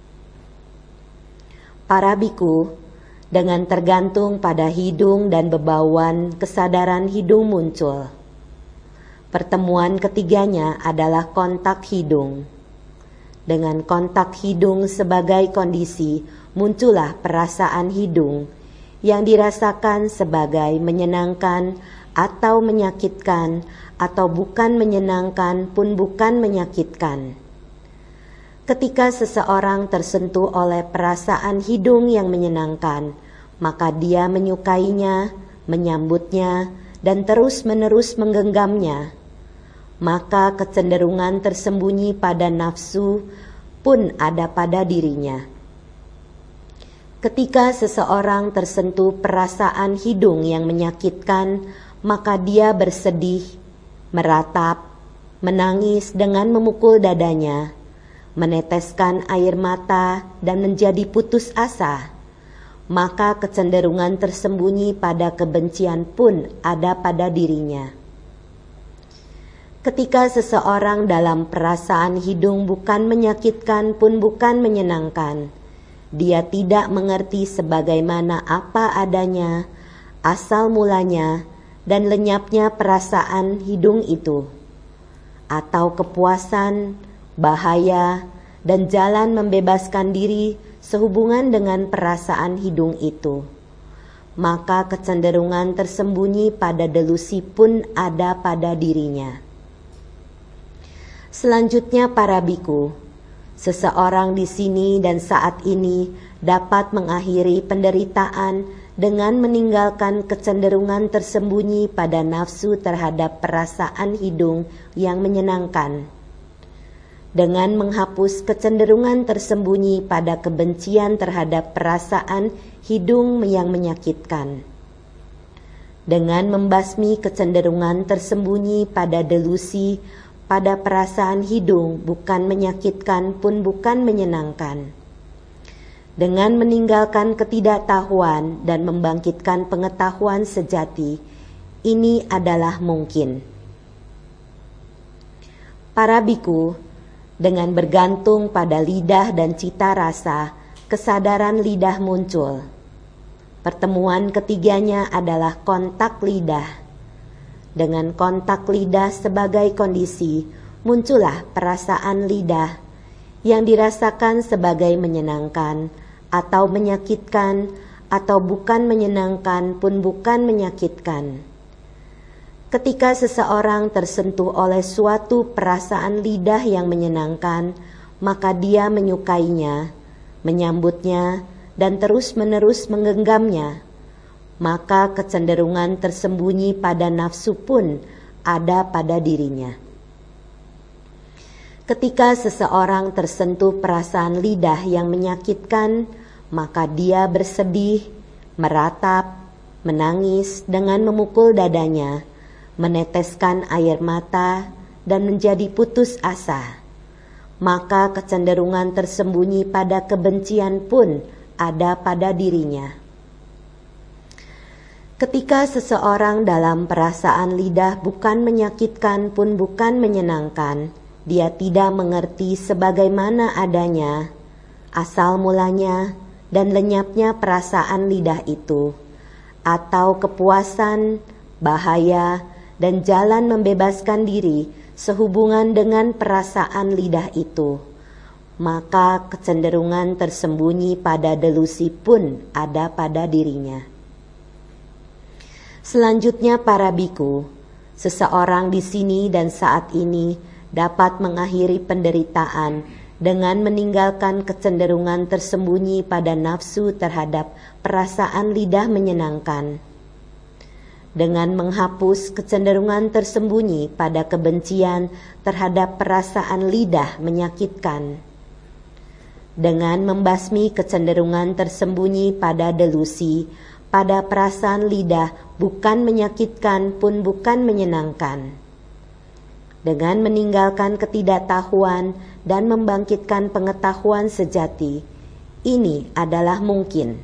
Para biku, dengan tergantung pada hidung dan bebauan, kesadaran hidung muncul. Pertemuan ketiganya adalah kontak hidung. Dengan kontak hidung sebagai kondisi, muncullah perasaan hidung yang dirasakan sebagai menyenangkan atau menyakitkan, atau bukan menyenangkan pun bukan menyakitkan. Ketika seseorang tersentuh oleh perasaan hidung yang menyenangkan, maka dia menyukainya, menyambutnya, dan terus-menerus menggenggamnya. Maka kecenderungan tersembunyi pada nafsu pun ada pada dirinya. Ketika seseorang tersentuh perasaan hidung yang menyakitkan, maka dia bersedih, meratap, menangis dengan memukul dadanya, meneteskan air mata, dan menjadi putus asa. Maka kecenderungan tersembunyi pada kebencian pun ada pada dirinya. Ketika seseorang dalam perasaan hidung bukan menyakitkan pun bukan menyenangkan, dia tidak mengerti sebagaimana apa adanya, asal mulanya, dan lenyapnya perasaan hidung itu, atau kepuasan, bahaya, dan jalan membebaskan diri sehubungan dengan perasaan hidung itu, maka kecenderungan tersembunyi pada delusi pun ada pada dirinya. Selanjutnya para biku, seseorang di sini dan saat ini dapat mengakhiri penderitaan dengan meninggalkan kecenderungan tersembunyi pada nafsu terhadap perasaan hidung yang menyenangkan, dengan menghapus kecenderungan tersembunyi pada kebencian terhadap perasaan hidung yang menyakitkan, dengan membasmi kecenderungan tersembunyi pada delusi, pada perasaan hidung bukan menyakitkan pun bukan menyenangkan. Dengan meninggalkan ketidaktahuan dan membangkitkan pengetahuan sejati, ini adalah mungkin. Para biku, dengan bergantung pada lidah dan cita rasa, kesadaran lidah muncul. Pertemuan ketiganya adalah kontak lidah. Dengan kontak lidah sebagai kondisi, muncullah perasaan lidah yang dirasakan sebagai menyenangkan atau menyakitkan, atau bukan menyenangkan pun bukan menyakitkan. Ketika seseorang tersentuh oleh suatu perasaan lidah yang menyenangkan, maka dia menyukainya, menyambutnya, dan terus-menerus menggenggamnya. Maka kecenderungan tersembunyi pada nafsu pun ada pada dirinya. Ketika seseorang tersentuh perasaan lidah yang menyakitkan, maka dia bersedih, meratap, menangis dengan memukul dadanya, meneteskan air mata, dan menjadi putus asa. Maka kecenderungan tersembunyi pada kebencian pun ada pada dirinya. Ketika seseorang dalam perasaan lidah bukan menyakitkan pun bukan menyenangkan, dia tidak mengerti sebagaimana adanya, asal mulanya, dan lenyapnya perasaan lidah itu, atau kepuasan, bahaya, dan jalan membebaskan diri sehubungan dengan perasaan lidah itu, maka kecenderungan tersembunyi pada delusi pun ada pada dirinya. Selanjutnya para biku, seseorang di sini dan saat ini dapat mengakhiri penderitaan dengan meninggalkan kecenderungan tersembunyi pada nafsu terhadap perasaan lidah menyenangkan, dengan menghapus kecenderungan tersembunyi pada kebencian terhadap perasaan lidah menyakitkan, dengan membasmi kecenderungan tersembunyi pada delusi, pada perasaan lidah bukan menyakitkan pun bukan menyenangkan, dengan meninggalkan ketidaktahuan dan membangkitkan pengetahuan sejati. Ini adalah mungkin.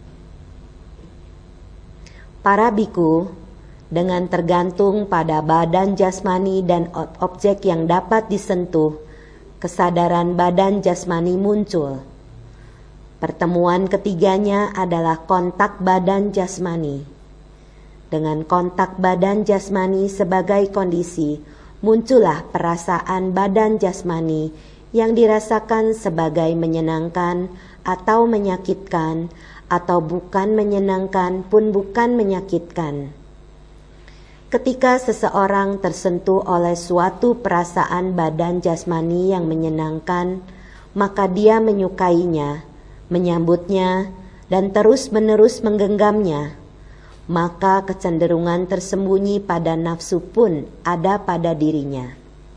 Para biku, dengan tergantung pada badan jasmani dan objek yang dapat disentuh, kesadaran badan jasmani muncul. Pertemuan ketiganya adalah kontak badan jasmani. Dengan kontak badan jasmani sebagai kondisi, muncullah perasaan badan jasmani yang dirasakan sebagai menyenangkan atau menyakitkan, atau bukan menyenangkan pun bukan menyakitkan. Ketika seseorang tersentuh oleh suatu perasaan badan jasmani yang menyenangkan, maka dia menyukainya, menyambutnya, dan terus-menerus menggenggamnya. Maka kecenderungan tersembunyi pada nafsu pun ada pada dirinya.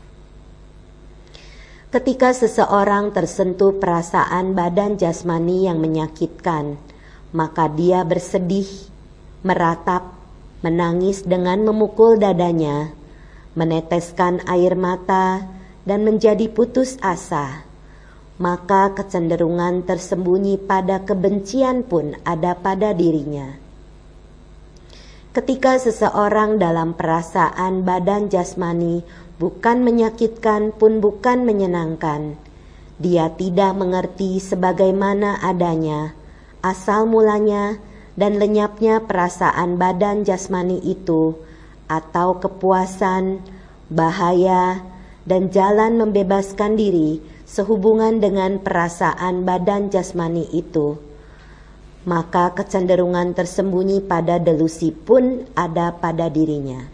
Ketika seseorang tersentuh perasaan badan jasmani yang menyakitkan, maka dia bersedih, meratap, menangis dengan memukul dadanya, meneteskan air mata, dan menjadi putus asa. Maka kecenderungan tersembunyi pada kebencian pun ada pada dirinya. Ketika seseorang dalam perasaan badan jasmani bukan menyakitkan pun bukan menyenangkan, dia tidak mengerti sebagaimana adanya, asal mulanya, dan lenyapnya perasaan badan jasmani itu, atau kepuasan, bahaya, dan jalan membebaskan diri sehubungan dengan perasaan badan jasmani itu, maka kecenderungan tersembunyi pada delusi pun ada pada dirinya.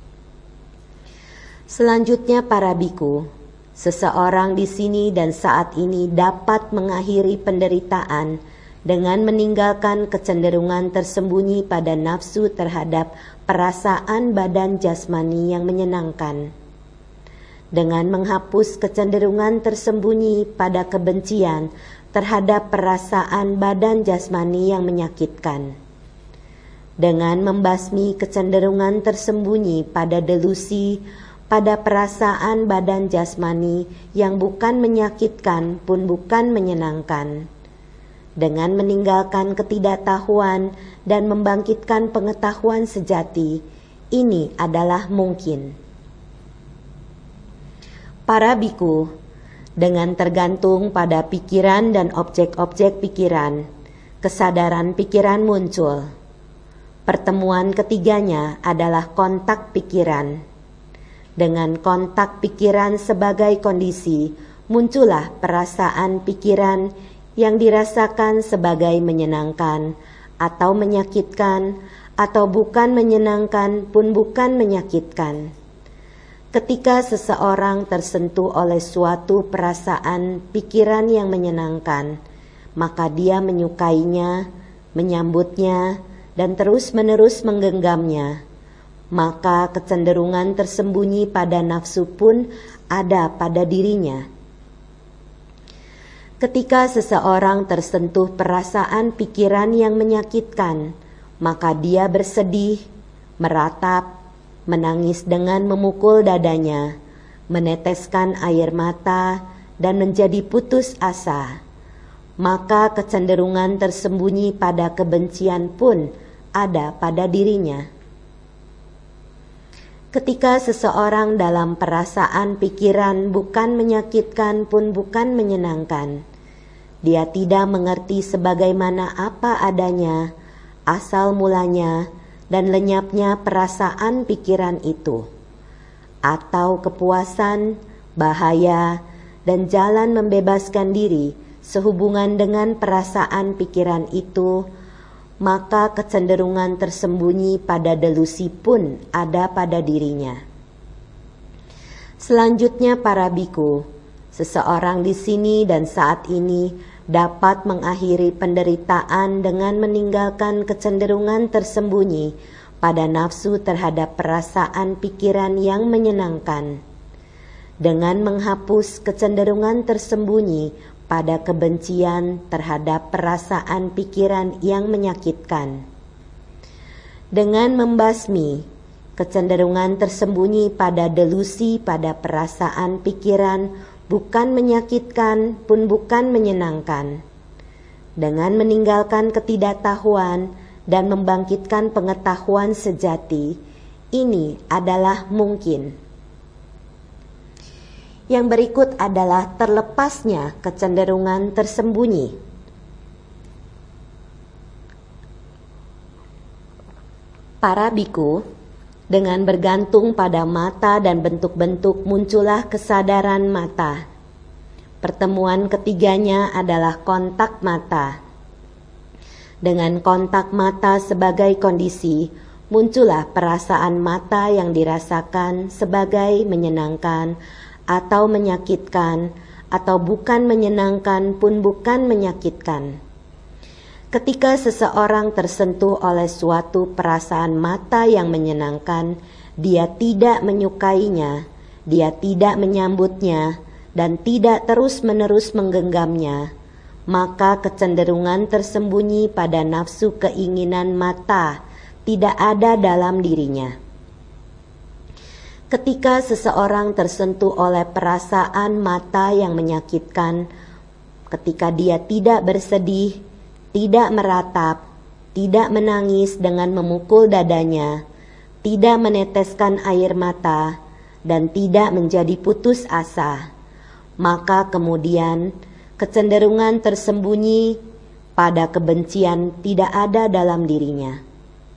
Selanjutnya para biku, seseorang di sini dan saat ini dapat mengakhiri penderitaan dengan meninggalkan kecenderungan tersembunyi pada nafsu terhadap perasaan badan jasmani yang menyenangkan, dengan menghapus kecenderungan tersembunyi pada kebencian terhadap perasaan badan jasmani yang menyakitkan, dengan membasmi kecenderungan tersembunyi pada delusi, pada perasaan badan jasmani yang bukan menyakitkan pun bukan menyenangkan, dengan meninggalkan ketidaktahuan dan membangkitkan pengetahuan sejati. Ini adalah mungkin. Para biku, dengan tergantung pada pikiran dan objek-objek pikiran, kesadaran pikiran muncul. Pertemuan ketiganya adalah kontak pikiran. Dengan kontak pikiran sebagai kondisi, muncullah perasaan pikiran yang dirasakan sebagai menyenangkan atau menyakitkan, atau bukan menyenangkan pun bukan menyakitkan. Ketika seseorang tersentuh oleh suatu perasaan pikiran yang menyenangkan, maka dia menyukainya, menyambutnya, dan terus-menerus menggenggamnya. Maka kecenderungan tersembunyi pada nafsu pun ada pada dirinya. Ketika seseorang tersentuh perasaan pikiran yang menyakitkan, maka dia bersedih, meratap, menangis dengan memukul dadanya, meneteskan air mata, dan menjadi putus asa. Maka kecenderungan tersembunyi pada kebencian pun ada pada dirinya. Ketika seseorang dalam perasaan pikiran bukan menyakitkan pun bukan menyenangkan, dia tidak mengerti sebagaimana apa adanya, asal mulanya, dan lenyapnya perasaan pikiran itu, atau kepuasan, bahaya, dan jalan membebaskan diri sehubungan dengan perasaan pikiran itu, maka kecenderungan tersembunyi pada delusi pun ada pada dirinya. Selanjutnya para biku, seseorang di sini dan saat ini dapat mengakhiri penderitaan dengan meninggalkan kecenderungan tersembunyi pada nafsu terhadap perasaan pikiran yang menyenangkan, dengan menghapus kecenderungan tersembunyi pada kebencian terhadap perasaan pikiran yang menyakitkan, dengan membasmi kecenderungan tersembunyi pada delusi pada perasaan pikiran bukan menyakitkan pun bukan menyenangkan, dengan meninggalkan ketidaktahuan dan membangkitkan pengetahuan sejati. Ini adalah mungkin. Yang berikut adalah terlepasnya kecenderungan tersembunyi. Para biku, dengan bergantung pada mata dan bentuk-bentuk muncullah kesadaran mata. Pertemuan ketiganya adalah kontak mata. Dengan kontak mata sebagai kondisi, muncullah perasaan mata yang dirasakan sebagai menyenangkan atau menyakitkan, atau bukan menyenangkan pun bukan menyakitkan. Ketika seseorang tersentuh oleh suatu perasaan mata yang menyenangkan, dia tidak menyukainya, dia tidak menyambutnya, dan tidak terus-menerus menggenggamnya, maka kecenderungan tersembunyi pada nafsu keinginan mata tidak ada dalam dirinya. Ketika seseorang tersentuh oleh perasaan mata yang menyakitkan, ketika dia tidak bersedih, tidak meratap, tidak menangis dengan memukul dadanya, tidak meneteskan air mata, dan tidak menjadi putus asa, maka kemudian kecenderungan tersembunyi pada kebencian tidak ada dalam dirinya.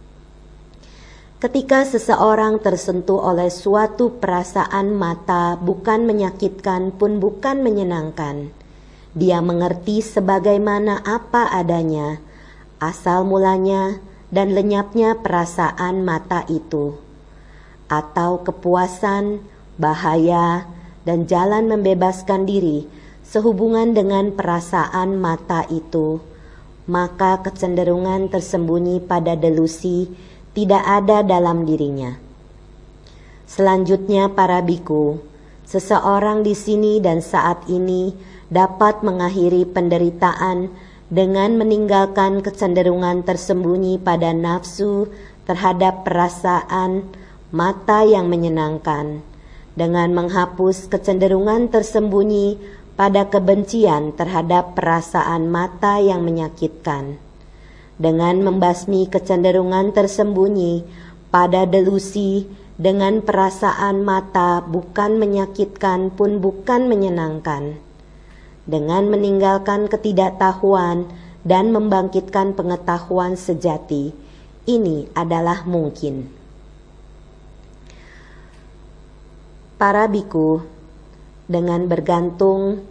Ketika seseorang tersentuh oleh suatu perasaan mata bukan menyakitkan pun bukan menyenangkan, dia mengerti sebagaimana apa adanya, asal mulanya dan lenyapnya perasaan mata itu, atau kepuasan, bahaya, dan jalan membebaskan diri sehubungan dengan perasaan mata itu, maka kecenderungan tersembunyi pada delusi tidak ada dalam dirinya. Selanjutnya para biku, seseorang di sini dan saat ini dapat mengakhiri penderitaan dengan meninggalkan kecenderungan tersembunyi pada nafsu terhadap perasaan mata yang menyenangkan, dengan menghapus kecenderungan tersembunyi pada kebencian terhadap perasaan mata yang menyakitkan, dengan membasmi kecenderungan tersembunyi pada delusi dengan perasaan mata bukan menyakitkan pun bukan menyenangkan, dengan meninggalkan ketidaktahuan dan membangkitkan pengetahuan sejati. Ini adalah mungkin. Para biku, dengan bergantung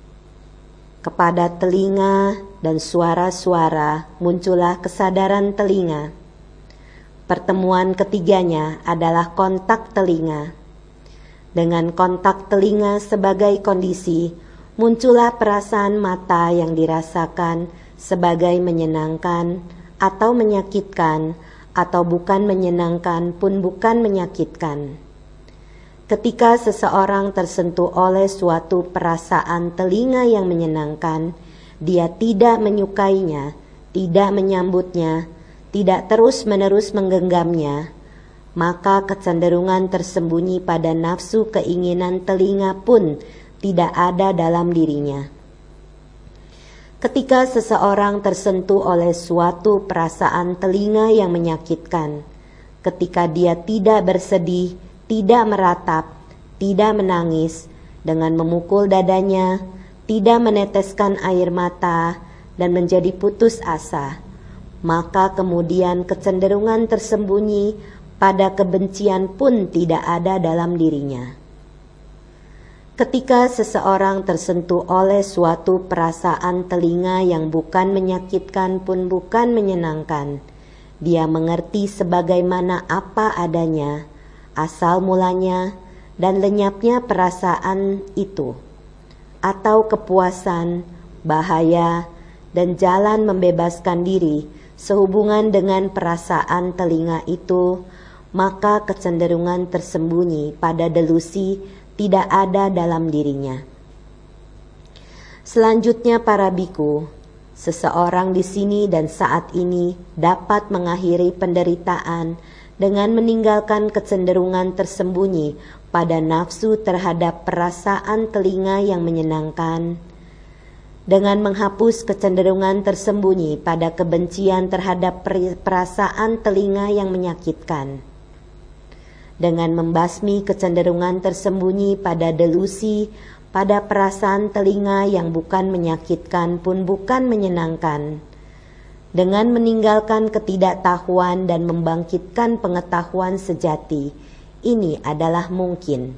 kepada telinga dan suara-suara, muncullah kesadaran telinga. Pertemuan ketiganya adalah kontak telinga. Dengan kontak telinga sebagai kondisi, muncullah perasaan mata yang dirasakan sebagai menyenangkan atau menyakitkan, atau bukan menyenangkan pun bukan menyakitkan. Ketika seseorang tersentuh oleh suatu perasaan telinga yang menyenangkan, dia tidak menyukainya, tidak menyambutnya, tidak terus-menerus menggenggamnya, maka kecenderungan tersembunyi pada nafsu keinginan telinga pun tidak ada dalam dirinya. Ketika seseorang tersentuh oleh suatu perasaan telinga yang menyakitkan, ketika dia tidak bersedih, tidak meratap, tidak menangis, dengan memukul dadanya, tidak meneteskan air mata, dan menjadi putus asa, maka kemudian kecenderungan tersembunyi pada kebencian pun tidak ada dalam dirinya. Ketika seseorang tersentuh oleh suatu perasaan telinga yang bukan menyakitkan pun bukan menyenangkan, dia mengerti sebagaimana apa adanya, asal mulanya dan lenyapnya perasaan itu, atau kepuasan, bahaya, dan jalan membebaskan diri sehubungan dengan perasaan telinga itu, maka kecenderungan tersembunyi pada delusi tidak ada dalam dirinya. Selanjutnya para biku, seseorang di sini dan saat ini dapat mengakhiri penderitaan dengan meninggalkan kecenderungan tersembunyi pada nafsu terhadap perasaan telinga yang menyenangkan, dengan menghapus kecenderungan tersembunyi pada kebencian terhadap perasaan telinga yang menyakitkan, dengan membasmi kecenderungan tersembunyi pada delusi pada perasaan telinga yang bukan menyakitkan pun bukan menyenangkan, dengan meninggalkan ketidaktahuan dan membangkitkan pengetahuan sejati. Ini adalah mungkin.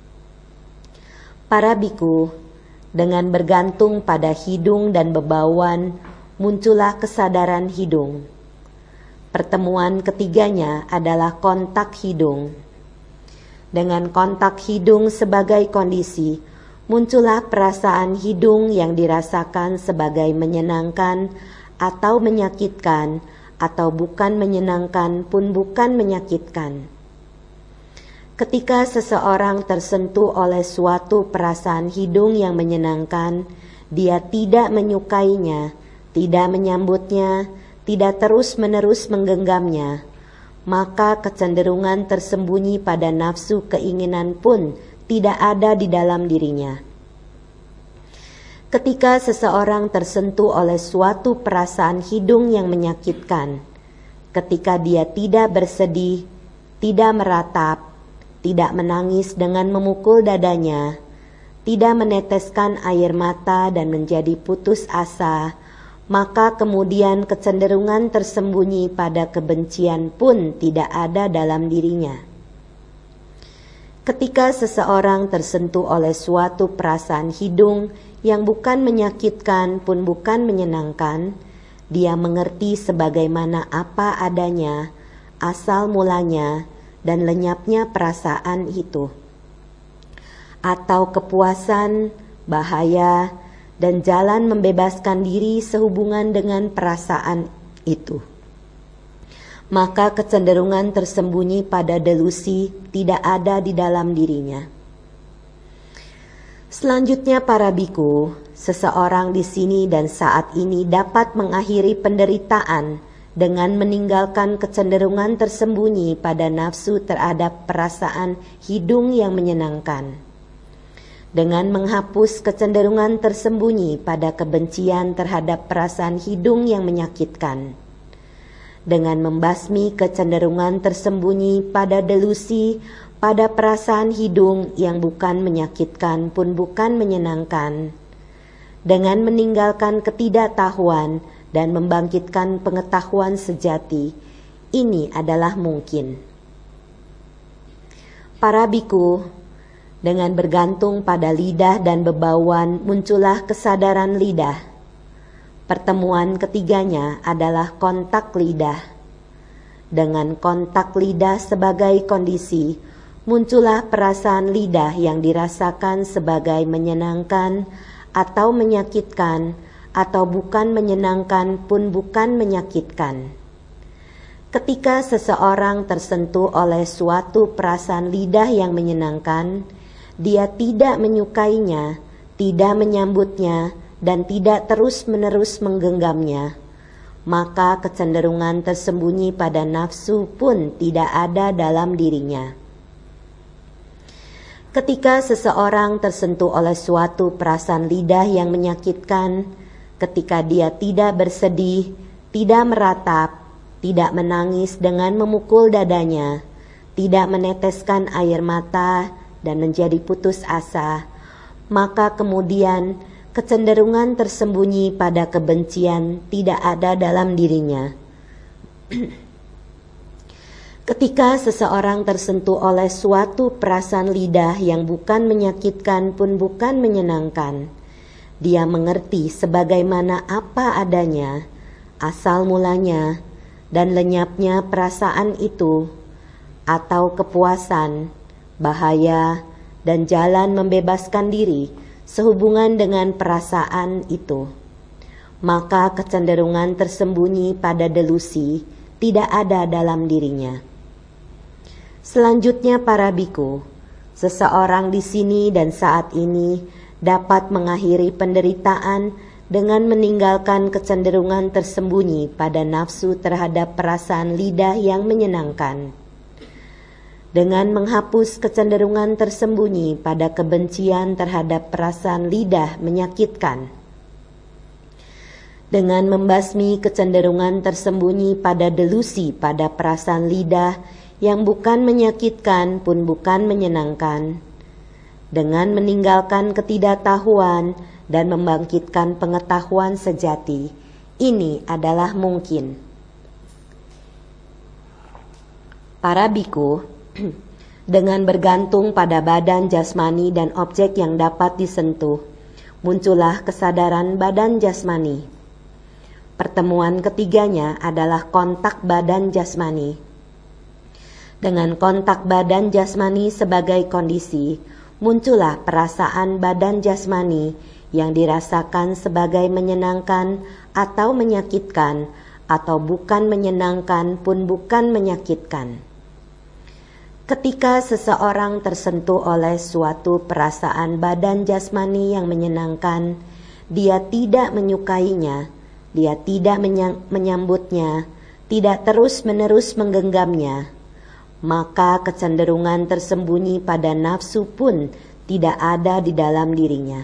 Para biku, dengan bergantung pada hidung dan bebauan, muncullah kesadaran hidung. Pertemuan ketiganya adalah kontak hidung. Dengan kontak hidung sebagai kondisi, muncullah perasaan hidung yang dirasakan sebagai menyenangkan atau menyakitkan, atau bukan menyenangkan pun bukan menyakitkan. Ketika seseorang tersentuh oleh suatu perasaan hidung yang menyenangkan, dia tidak menyukainya, tidak menyambutnya, tidak terus-menerus menggenggamnya, maka kecenderungan tersembunyi pada nafsu keinginan pun tidak ada di dalam dirinya. Ketika seseorang tersentuh oleh suatu perasaan hidung yang menyakitkan, ketika dia tidak bersedih, tidak meratap, tidak menangis dengan memukul dadanya, tidak meneteskan air mata dan menjadi putus asa, maka kemudian kecenderungan tersembunyi pada kebencian pun tidak ada dalam dirinya. Ketika seseorang tersentuh oleh suatu perasaan hidung yang bukan menyakitkan pun bukan menyenangkan, dia mengerti sebagaimana apa adanya, asal mulanya dan lenyapnya perasaan itu, atau kepuasan, bahaya, dan jalan membebaskan diri sehubungan dengan perasaan itu. Maka kecenderungan tersembunyi pada delusi tidak ada di dalam dirinya. Selanjutnya para biku, seseorang di sini dan saat ini dapat mengakhiri penderitaan dengan meninggalkan kecenderungan tersembunyi pada nafsu terhadap perasaan hidung yang menyenangkan, dengan menghapus kecenderungan tersembunyi pada kebencian terhadap perasaan hidung yang menyakitkan, dengan membasmi kecenderungan tersembunyi pada delusi pada perasaan hidung yang bukan menyakitkan pun bukan menyenangkan, dengan meninggalkan ketidaktahuan dan membangkitkan pengetahuan sejati. Ini adalah mungkin. Para biku, dengan bergantung pada lidah dan bebauan muncullah kesadaran lidah. Pertemuan ketiganya adalah kontak lidah. Dengan kontak lidah sebagai kondisi, muncullah perasaan lidah yang dirasakan sebagai menyenangkan atau menyakitkan, atau bukan menyenangkan pun bukan menyakitkan. Ketika seseorang tersentuh oleh suatu perasaan lidah yang menyenangkan, dia tidak menyukainya, tidak menyambutnya, dan tidak terus-menerus menggenggamnya, maka kecenderungan tersembunyi pada nafsu pun tidak ada dalam dirinya. Ketika seseorang tersentuh oleh suatu perasaan lidah yang menyakitkan, ketika dia tidak bersedih, tidak meratap, tidak menangis dengan memukul dadanya, tidak meneteskan air mata dan menjadi putus asa, maka kemudian kecenderungan tersembunyi pada kebencian tidak ada dalam dirinya. Ketika seseorang tersentuh oleh suatu perasaan lidah yang bukan menyakitkan pun bukan menyenangkan, dia mengerti sebagaimana apa adanya, asal mulanya, dan lenyapnya perasaan itu, atau kepuasan, bahaya, dan jalan membebaskan diri sehubungan dengan perasaan itu. Maka kecenderungan tersembunyi pada delusi tidak ada dalam dirinya. Selanjutnya para biku, seseorang di sini dan saat ini dapat mengakhiri penderitaan dengan meninggalkan kecenderungan tersembunyi pada nafsu terhadap perasaan lidah yang menyenangkan, dengan menghapus kecenderungan tersembunyi pada kebencian terhadap perasaan lidah menyakitkan, dengan membasmi kecenderungan tersembunyi pada delusi pada perasaan lidah yang bukan menyakitkan pun bukan menyenangkan, dengan meninggalkan ketidaktahuan dan membangkitkan pengetahuan sejati. Ini adalah mungkin. Para biku, dengan bergantung pada badan jasmani dan objek yang dapat disentuh, muncullah kesadaran badan jasmani. Pertemuan ketiganya adalah kontak badan jasmani. Dengan kontak badan jasmani sebagai kondisi, muncullah perasaan badan jasmani yang dirasakan sebagai menyenangkan atau menyakitkan, atau bukan menyenangkan pun bukan menyakitkan. Ketika seseorang tersentuh oleh suatu perasaan badan jasmani yang menyenangkan, dia tidak menyukainya, dia tidak menyambutnya, tidak terus-menerus menggenggamnya, maka kecenderungan tersembunyi pada nafsu pun tidak ada di dalam dirinya.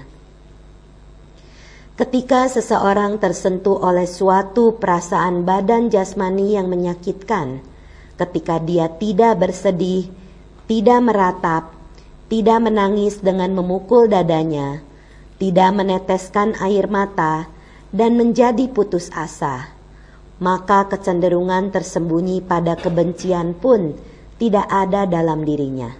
Ketika seseorang tersentuh oleh suatu perasaan badan jasmani yang menyakitkan, ketika dia tidak bersedih, tidak meratap, tidak menangis dengan memukul dadanya, tidak meneteskan air mata, dan menjadi putus asa, maka kecenderungan tersembunyi pada kebencian pun tidak ada dalam dirinya.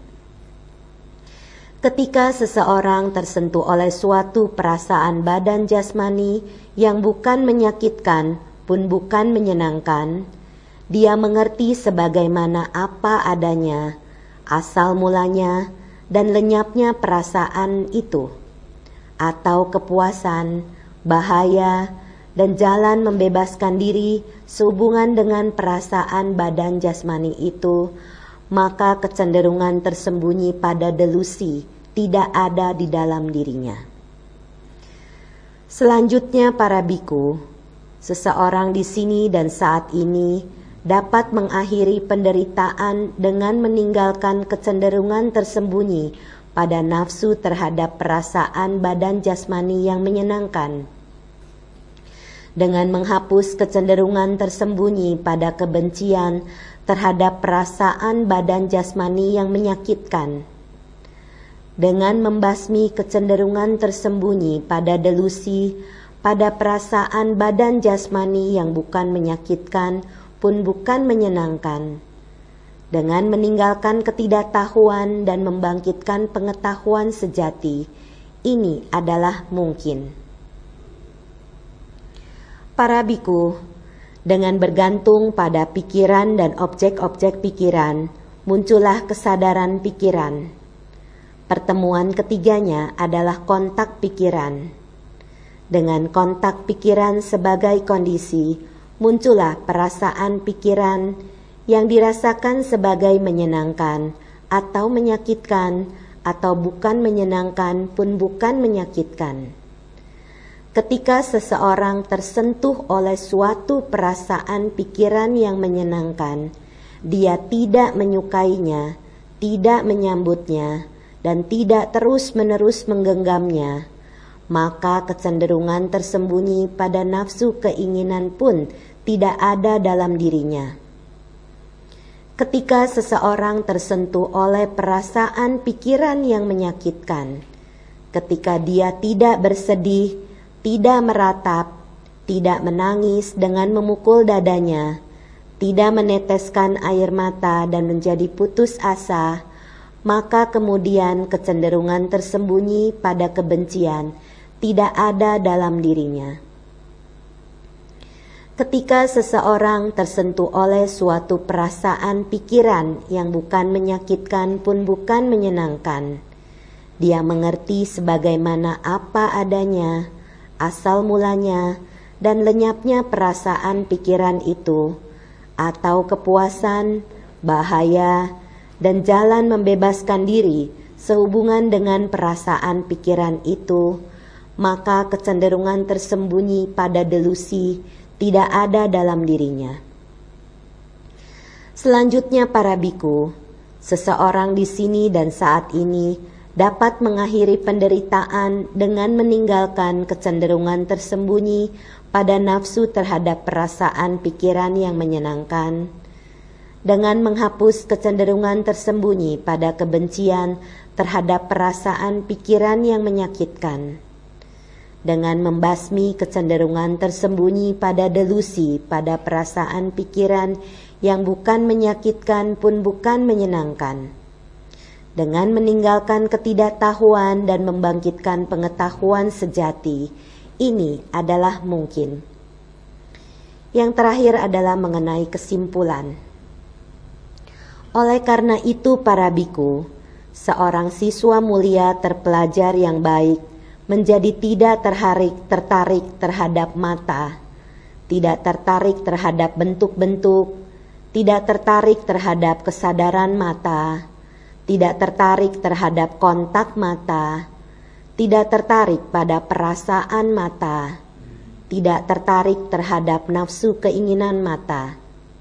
Ketika seseorang tersentuh oleh suatu perasaan badan jasmani yang bukan menyakitkan pun bukan menyenangkan, dia mengerti sebagaimana apa adanya, asal mulanya, dan lenyapnya perasaan itu, atau kepuasan, bahaya, dan jalan membebaskan diri sehubungan dengan perasaan badan jasmani itu, maka kecenderungan tersembunyi pada delusi tidak ada di dalam dirinya. Selanjutnya para biku, seseorang di sini dan saat ini dapat mengakhiri penderitaan dengan meninggalkan kecenderungan tersembunyi pada nafsu terhadap perasaan badan jasmani yang menyenangkan. Dengan menghapus kecenderungan tersembunyi pada kebencian terhadap perasaan badan jasmani yang menyakitkan. Dengan membasmi kecenderungan tersembunyi pada delusi pada perasaan badan jasmani yang bukan menyakitkan pun bukan menyenangkan. Dengan meninggalkan ketidaktahuan dan membangkitkan pengetahuan sejati, ini adalah mungkin. Para biku, dengan bergantung pada pikiran dan objek-objek pikiran, muncullah kesadaran pikiran. Pertemuan ketiganya adalah kontak pikiran. Dengan kontak pikiran sebagai kondisi, muncullah perasaan pikiran yang dirasakan sebagai menyenangkan atau menyakitkan, atau bukan menyenangkan pun bukan menyakitkan. Ketika seseorang tersentuh oleh suatu perasaan pikiran yang menyenangkan, dia tidak menyukainya, tidak menyambutnya, dan tidak terus-menerus menggenggamnya, maka kecenderungan tersembunyi pada nafsu keinginan pun tidak ada dalam dirinya. Ketika seseorang tersentuh oleh perasaan pikiran yang menyakitkan, ketika dia tidak bersedih, tidak meratap, tidak menangis dengan memukul dadanya, tidak meneteskan air mata dan menjadi putus asa, maka kemudian kecenderungan tersembunyi pada kebencian tidak ada dalam dirinya. Ketika seseorang tersentuh oleh suatu perasaan pikiran yang bukan menyakitkan pun bukan menyenangkan, dia mengerti sebagaimana apa adanya, asal mulanya, dan lenyapnya perasaan pikiran itu, atau kepuasan, bahaya, dan jalan membebaskan diri sehubungan dengan perasaan pikiran itu, maka kecenderungan tersembunyi pada delusi tidak ada dalam dirinya. Selanjutnya para biku, seseorang di sini dan saat ini dapat mengakhiri penderitaan dengan meninggalkan kecenderungan tersembunyi pada nafsu terhadap perasaan pikiran yang menyenangkan, dengan menghapus kecenderungan tersembunyi pada kebencian terhadap perasaan pikiran yang menyakitkan, dengan membasmi kecenderungan tersembunyi pada delusi pada perasaan pikiran yang bukan menyakitkan pun bukan menyenangkan, dengan meninggalkan ketidaktahuan dan membangkitkan pengetahuan sejati. Ini adalah mungkin. Yang terakhir adalah mengenai kesimpulan. Oleh karena itu para biku, seorang siswa mulia terpelajar yang baik menjadi tidak tertarik terhadap mata, tidak tertarik terhadap bentuk-bentuk, tidak tertarik terhadap kesadaran mata, tidak tertarik terhadap kontak mata, tidak tertarik pada perasaan mata, tidak tertarik terhadap nafsu keinginan mata.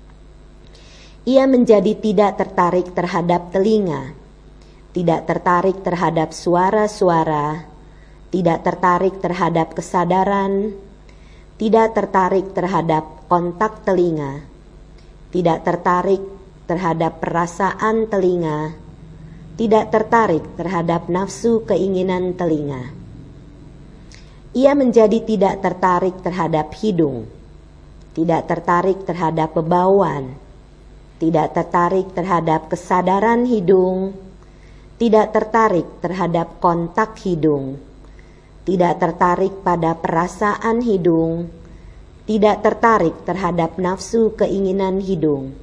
Ia menjadi tidak tertarik terhadap telinga, tidak tertarik terhadap suara-suara, tidak tertarik terhadap kesadaran, tidak tertarik terhadap kontak telinga, tidak tertarik terhadap perasaan telinga, tidak tertarik terhadap nafsu keinginan telinga. Ia menjadi tidak tertarik terhadap hidung, tidak tertarik terhadap bebauan, tidak tertarik terhadap kesadaran hidung, tidak tertarik terhadap kontak hidung, tidak tertarik pada perasaan hidung, tidak tertarik terhadap nafsu keinginan hidung.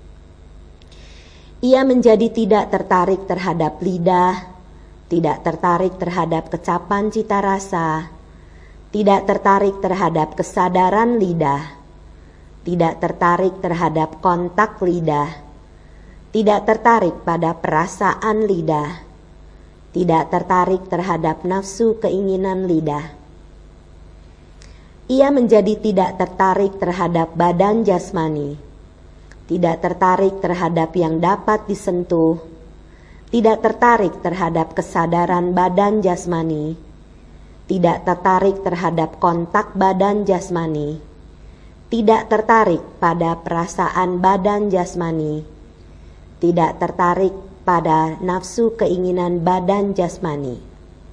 Ia menjadi tidak tertarik terhadap lidah, tidak tertarik terhadap kecapan cita rasa, tidak tertarik terhadap kesadaran lidah, tidak tertarik terhadap kontak lidah, tidak tertarik pada perasaan lidah, tidak tertarik terhadap nafsu keinginan lidah. Ia menjadi tidak tertarik terhadap badan jasmani, tidak tertarik terhadap yang dapat disentuh, tidak tertarik terhadap kesadaran badan jasmani, tidak tertarik terhadap kontak badan jasmani, tidak tertarik pada perasaan badan jasmani, tidak tertarik pada nafsu keinginan badan jasmani.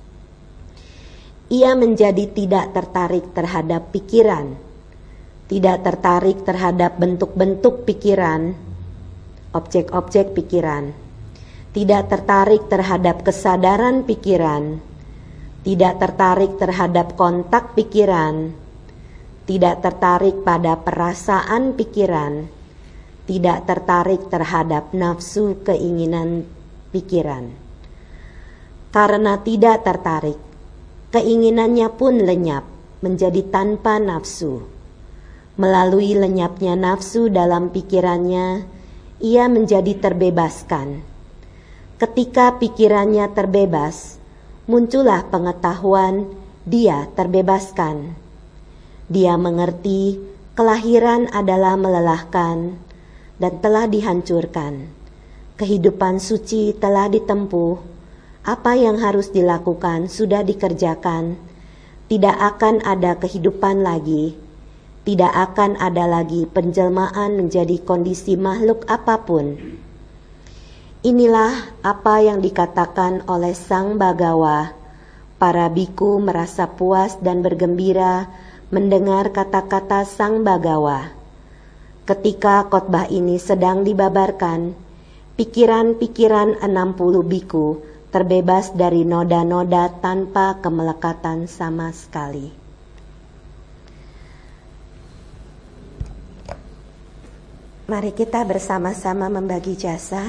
Ia menjadi tidak tertarik terhadap pikiran, tidak tertarik terhadap bentuk-bentuk pikiran, objek-objek pikiran, tidak tertarik terhadap kesadaran pikiran, tidak tertarik terhadap kontak pikiran, tidak tertarik pada perasaan pikiran, tidak tertarik terhadap nafsu keinginan pikiran. Karena tidak tertarik, keinginannya pun lenyap menjadi tanpa nafsu. Melalui lenyapnya nafsu dalam pikirannya, ia menjadi terbebaskan. Ketika pikirannya terbebas, muncullah pengetahuan dia terbebaskan. Dia mengerti kelahiran adalah melelahkan dan telah dihancurkan. Kehidupan suci telah ditempuh. Apa yang harus dilakukan sudah dikerjakan. Tidak akan ada kehidupan lagi. Tidak akan ada lagi penjelmaan menjadi kondisi makhluk apapun. Inilah apa yang dikatakan oleh Sang Bagawa. Para biku merasa puas dan bergembira mendengar kata-kata Sang Bagawa. Ketika khotbah ini sedang dibabarkan, pikiran-pikiran 60 biku terbebas dari noda-noda tanpa kemelekatan sama sekali. Mari kita bersama-sama membagi jasa.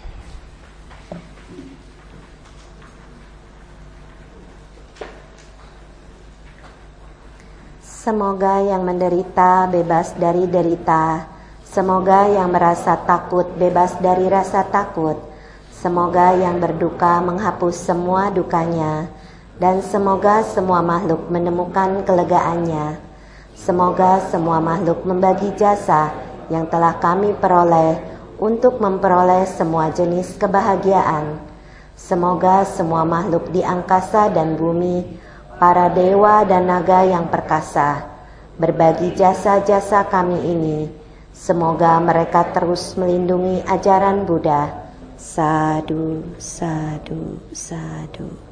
Semoga yang menderita bebas dari derita. Semoga yang merasa takut bebas dari rasa takut. Semoga yang berduka menghapus semua dukanya, dan semoga semua makhluk menemukan kelegaannya. Semoga semua makhluk membagi jasa yang telah kami peroleh untuk memperoleh semua jenis kebahagiaan. Semoga semua makhluk di angkasa dan bumi, para dewa dan naga yang perkasa, berbagi jasa-jasa kami ini. Semoga mereka terus melindungi ajaran Buddha. Sadhu, sadhu, sadhu.